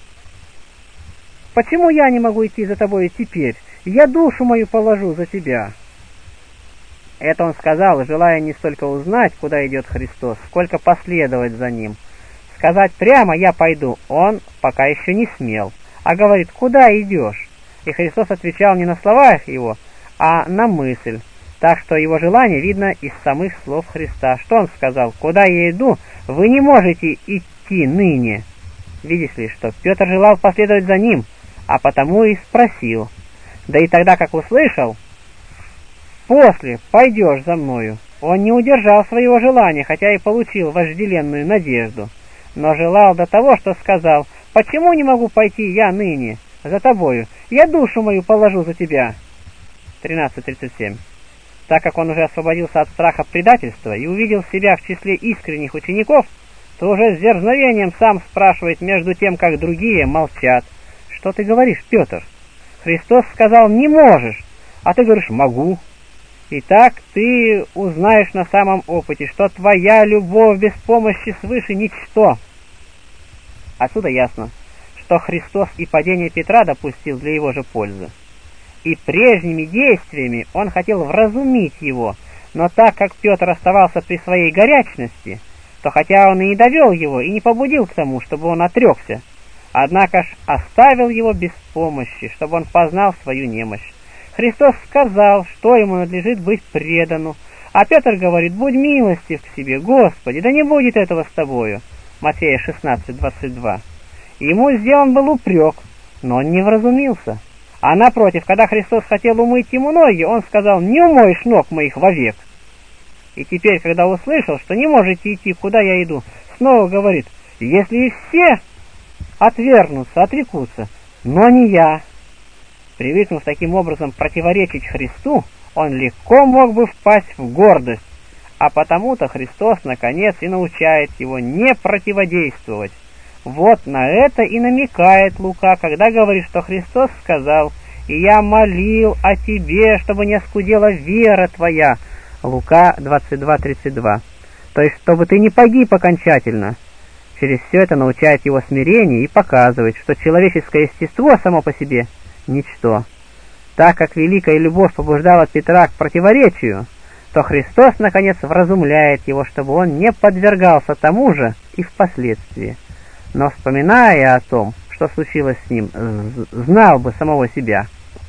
Почему я не могу идти за тобой теперь? Я душу мою положу за тебя». Это он сказал, желая не столько узнать, куда идет Христос, сколько последовать за ним. Сказать прямо «я пойду» он пока еще не смел, а говорит: «Куда идешь?» И Христос отвечал не на словах его, а на мысль, так что его желание видно из самых слов Христа. Что он сказал? «Куда я иду, вы не можете идти ныне». Видишь ли, что Петр желал последовать за ним, а потому и спросил. Да и тогда, как услышал: «После пойдешь за мною», он не удержал своего желания, хотя и получил вожделенную надежду, но желал до того, что сказал: «Почему не могу пойти я ныне за тобою? Я душу мою положу за тебя». тринадцать тридцать семь. Так как он уже освободился от страха предательства и увидел себя в числе искренних учеников, то уже с дерзновением сам спрашивает, между тем, как другие молчат: «Что ты говоришь, Петр? Христос сказал: не можешь, а ты говоришь: могу». Итак, ты узнаешь на самом опыте, что твоя любовь без помощи свыше ничто. Отсюда ясно, что Христос и падение Петра допустил для его же пользы. И прежними действиями он хотел вразумить его, но так как Петр оставался при своей горячности, то хотя он и не довел его, и не побудил к тому, чтобы он отрекся, однако ж оставил его без помощи, чтобы он познал свою немощь. Христос сказал, что ему надлежит быть предану, а Петр говорит: «Будь милостив к себе, Господи, да не будет этого с тобою». Матфея шестнадцать двадцать два. Ему сделан был упрек, но он не вразумился. А напротив, когда Христос хотел умыть ему ноги, он сказал: «Не умоешь ног моих вовек». И теперь, когда услышал, что не можете идти, куда я иду, снова говорит: если и все отвергнутся, отрекутся, но не я. Привыкнув таким образом противоречить Христу, он легко мог бы впасть в гордость, а потому-то Христос, наконец, и научает его не противодействовать. Вот на это и намекает Лука, когда говорит, что Христос сказал: «И я молил о тебе, чтобы не оскудела вера твоя». Лука двадцать два тридцать два. То есть, чтобы ты не погиб окончательно. Через все это научает его смирению и показывает, что человеческое естество само по себе – ничто. Так как великая любовь побуждала Петра к противоречию, то Христос, наконец, вразумляет его, чтобы он не подвергался тому же и впоследствии. Но, вспоминая о том, что случилось с ним, знал бы самого себя.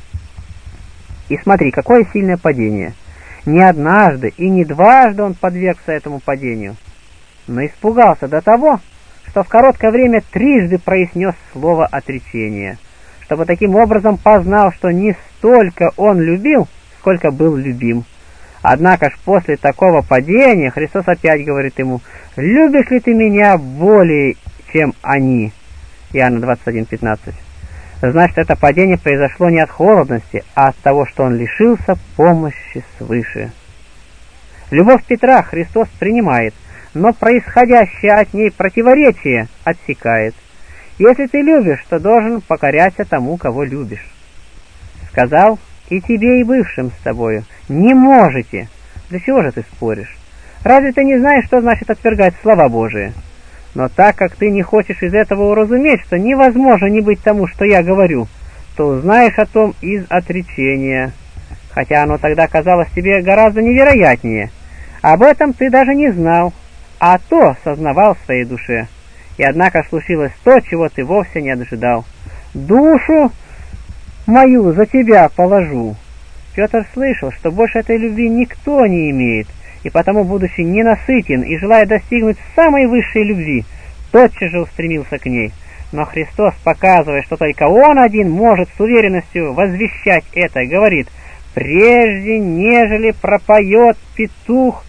И смотри, какое сильное падение. Не однажды и не дважды он подвергся этому падению, но испугался до того, что в короткое время трижды произнес слово отречения, чтобы таким образом познал, что не столько он любил, сколько был любим. Однако ж после такого падения Христос опять говорит ему: «Любишь ли ты меня более, чем они?» Иоанна двадцать один пятнадцать. Значит, это падение произошло не от холодности, а от того, что он лишился помощи свыше. Любовь Петра Христос принимает, но происходящее от ней противоречие отсекает. Если ты любишь, то должен покоряться тому, кого любишь. Сказал: и тебе, и бывшим с тобою: не можете. Для чего же ты споришь? Разве ты не знаешь, что значит отвергать слова Божии? Но так как ты не хочешь из этого уразуметь, что невозможно не быть тому, что я говорю, то узнаешь о том из отречения, хотя оно тогда казалось тебе гораздо невероятнее. Об этом ты даже не знал, а то сознавал в своей душе. И однако случилось то, чего ты вовсе не ожидал. «Душу мою за тебя положу». Петр слышал, что больше этой любви никто не имеет, и потому, будучи ненасытен и желая достигнуть самой высшей любви, тотчас же устремился к ней. Но Христос, показывая, что только Он один может с уверенностью возвещать это, говорит: «Прежде нежели пропоет петух,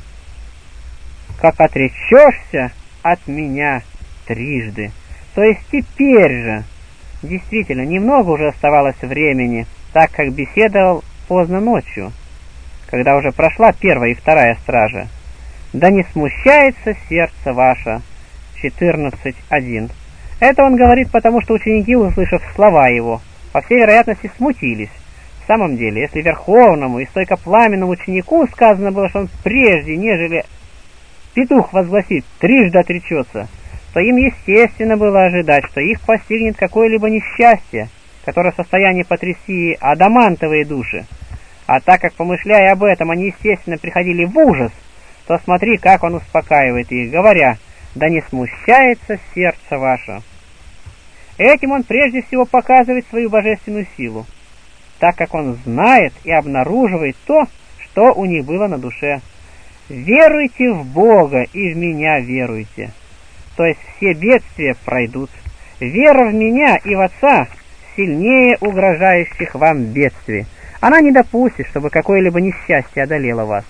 как отречешься от меня трижды». То есть теперь же, действительно, немного уже оставалось времени, так как беседовал поздно ночью, когда уже прошла первая и вторая стража. «Да не смущается сердце ваше» четырнадцать один. Это он говорит, потому что ученики, услышав слова его, по всей вероятности смутились. В самом деле, если верховному и стойкопламенному ученику сказано было, что он прежде, нежели петух возгласит, трижды отречется, то им естественно было ожидать, что их постигнет какое-либо несчастье, которое в состоянии потрясти адамантовые души. А так как, помышляя об этом, они, естественно, приходили в ужас, то смотри, как он успокаивает их, говоря: «Да не смущается сердце ваше». Этим он прежде всего показывает свою божественную силу, так как он знает и обнаруживает то, что у них было на душе. «Веруйте в Бога и в меня веруйте». То есть все бедствия пройдут. Вера в меня и в Отца сильнее угрожающих вам бедствий. Она не допустит, чтобы какое-либо несчастье одолело вас.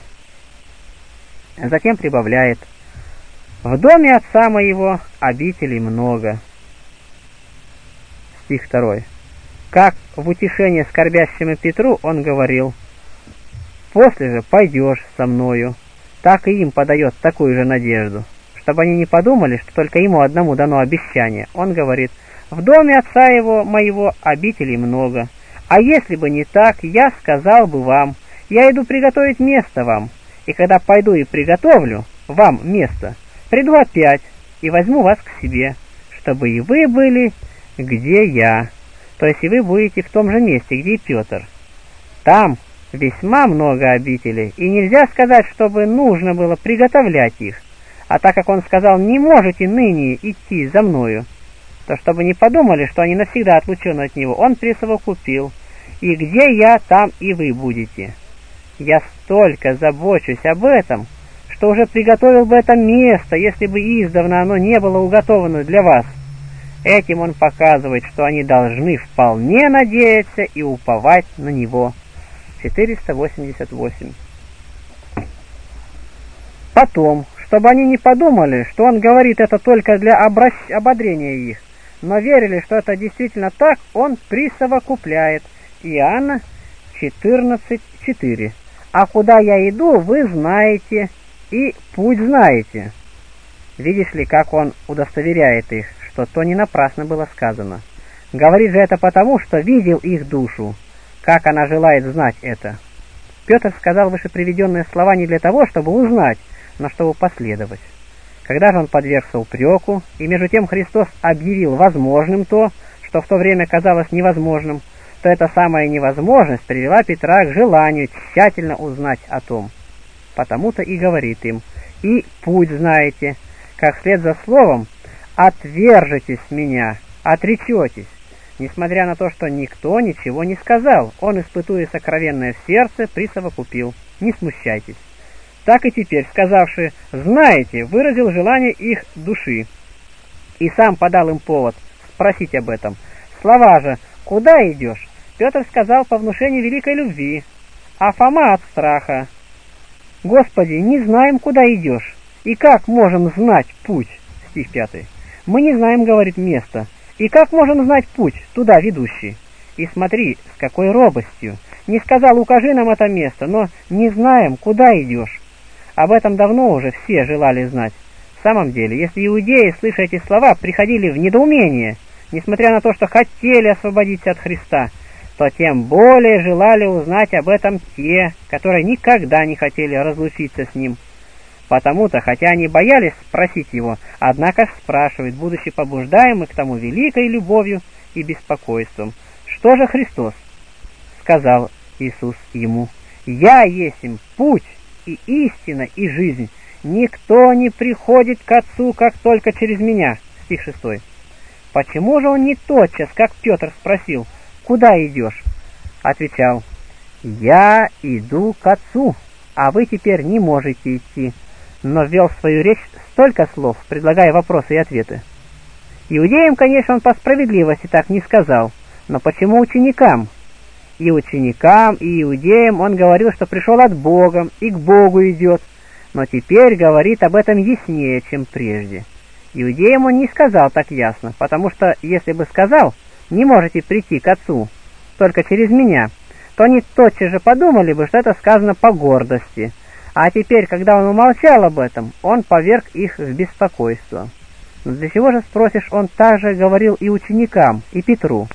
Затем прибавляет: «В доме Отца моего обителей много». Стих второй. Как в утешение скорбящему Петру он говорил: «После же пойдешь со мною», так и им подает такую же надежду, чтобы они не подумали, что только ему одному дано обещание. Он говорит: «В доме Отца его моего обителей много. А если бы не так, я сказал бы вам: я иду приготовить место вам, и когда пойду и приготовлю вам место, приду опять и возьму вас к себе, чтобы и вы были, где я». То есть и вы будете в том же месте, где и Петр. Там весьма много обителей, и нельзя сказать, чтобы нужно было приготовлять их. А так как он сказал: «Не можете ныне идти за мною», то чтобы не подумали, что они навсегда отлучены от него, он присовокупил: «И где я, там и вы будете». Я столько забочусь об этом, что уже приготовил бы это место, если бы издавна оно не было уготовано для вас. Этим он показывает, что они должны вполне надеяться и уповать на него. четыреста восемьдесят восемь. о том, чтобы они не подумали, что он говорит это только для обращ... ободрения их, но верили, что это действительно так, он присовокупляет. Иоанна четырнадцать четыре. «А куда я иду, вы знаете, и путь знаете». Видишь ли, как он удостоверяет их, что то не напрасно было сказано. Говорит же это потому, что видел их душу, как она желает знать это. Петр сказал вышеприведенные слова не для того, чтобы узнать, но чтобы последовать. Когда же он подвергся упреку, и между тем Христос объявил возможным то, что в то время казалось невозможным, то эта самая невозможность привела Петра к желанию тщательно узнать о том. Потому-то и говорит им: «И путь знаете, как вслед за словом отвержетесь меня, отречетесь». Несмотря на то, что никто ничего не сказал, он, испытуя сокровенное в сердце, присовокупил: «Не смущайтесь». Так и теперь, сказавши «знаете», выразил желание их души, и сам подал им повод спросить об этом. Слова же «куда идешь?» Петр сказал по внушению великой любви, а Фома от страха. «Господи, не знаем, куда идешь, и как можем знать путь?» Стих пятый. «Мы не знаем, — говорит, — место, и как можем знать путь туда ведущий? И смотри, с какой робостью! Не сказал, укажи нам это место, но не знаем, куда идешь». Об этом давно уже все желали знать. В самом деле, если иудеи, слыша эти слова, приходили в недоумение, несмотря на то, что хотели освободиться от Христа, то тем более желали узнать об этом те, которые никогда не хотели разлучиться с Ним. Потому-то, хотя они боялись спросить Его, однако спрашивают, будучи побуждаемы к тому великой любовью и беспокойством. «Что же Христос?» Сказал Иисус ему: «Я есть им путь, и истина, и жизнь. Никто не приходит к Отцу, как только через меня». Стих шестой. Почему же он не тотчас, как Петр спросил: «Куда идешь?» Отвечал: «Я иду к Отцу, а вы теперь не можете идти». Но ввел в свою речь столько слов, предлагая вопросы и ответы. Иудеям, конечно, он по справедливости так не сказал, но почему ученикам? И ученикам, и иудеям он говорил, что пришел от Бога и к Богу идет, но теперь говорит об этом яснее, чем прежде. Иудеям он не сказал так ясно, потому что, если бы сказал: «Не можете прийти к Отцу только через меня», то они тотчас же подумали бы, что это сказано по гордости. А теперь, когда он умолчал об этом, он поверг их в беспокойство. Но для чего же, спросишь, он также говорил и ученикам, и Петру?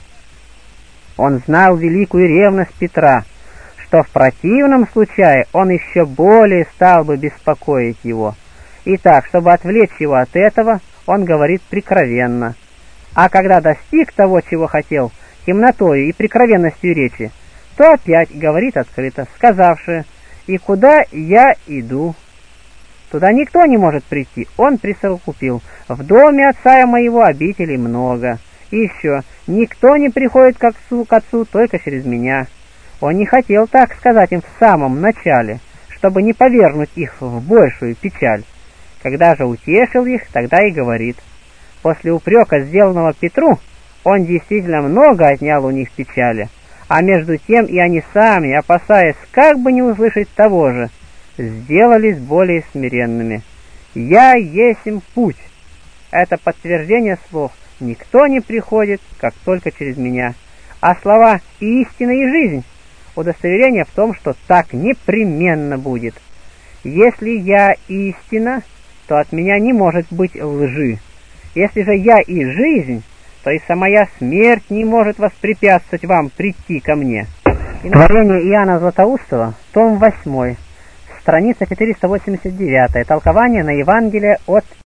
Он знал великую ревность Петра, что в противном случае он еще более стал бы беспокоить его. Итак, чтобы отвлечь его от этого, он говорит прикровенно. А когда достиг того, чего хотел, темнотою и прикровенностью речи, то опять говорит открыто, сказавши: «И куда я иду?» Туда никто не может прийти, он присовокупил: «В доме отца моего обителей много». И еще: «Никто не приходит к отцу, к отцу только через меня». Он не хотел так сказать им в самом начале, чтобы не повергнуть их в большую печаль. Когда же утешил их, тогда и говорит. После упрека, сделанного Петру, он действительно много отнял у них печали, а между тем и они сами, опасаясь как бы не услышать того же, сделались более смиренными. «Я есмь путь» — это подтверждение слов «никто не приходит, как только через меня», а слова «истина и жизнь» — удостоверение в том, что так непременно будет. Если я истина, то от меня не может быть лжи. Если же я и жизнь, то и самая смерть не может воспрепятствовать вам прийти ко мне. Творение Иоанна Златоустова, том восьмой, страница четыреста восемьдесят девять, толкование на Евангелие от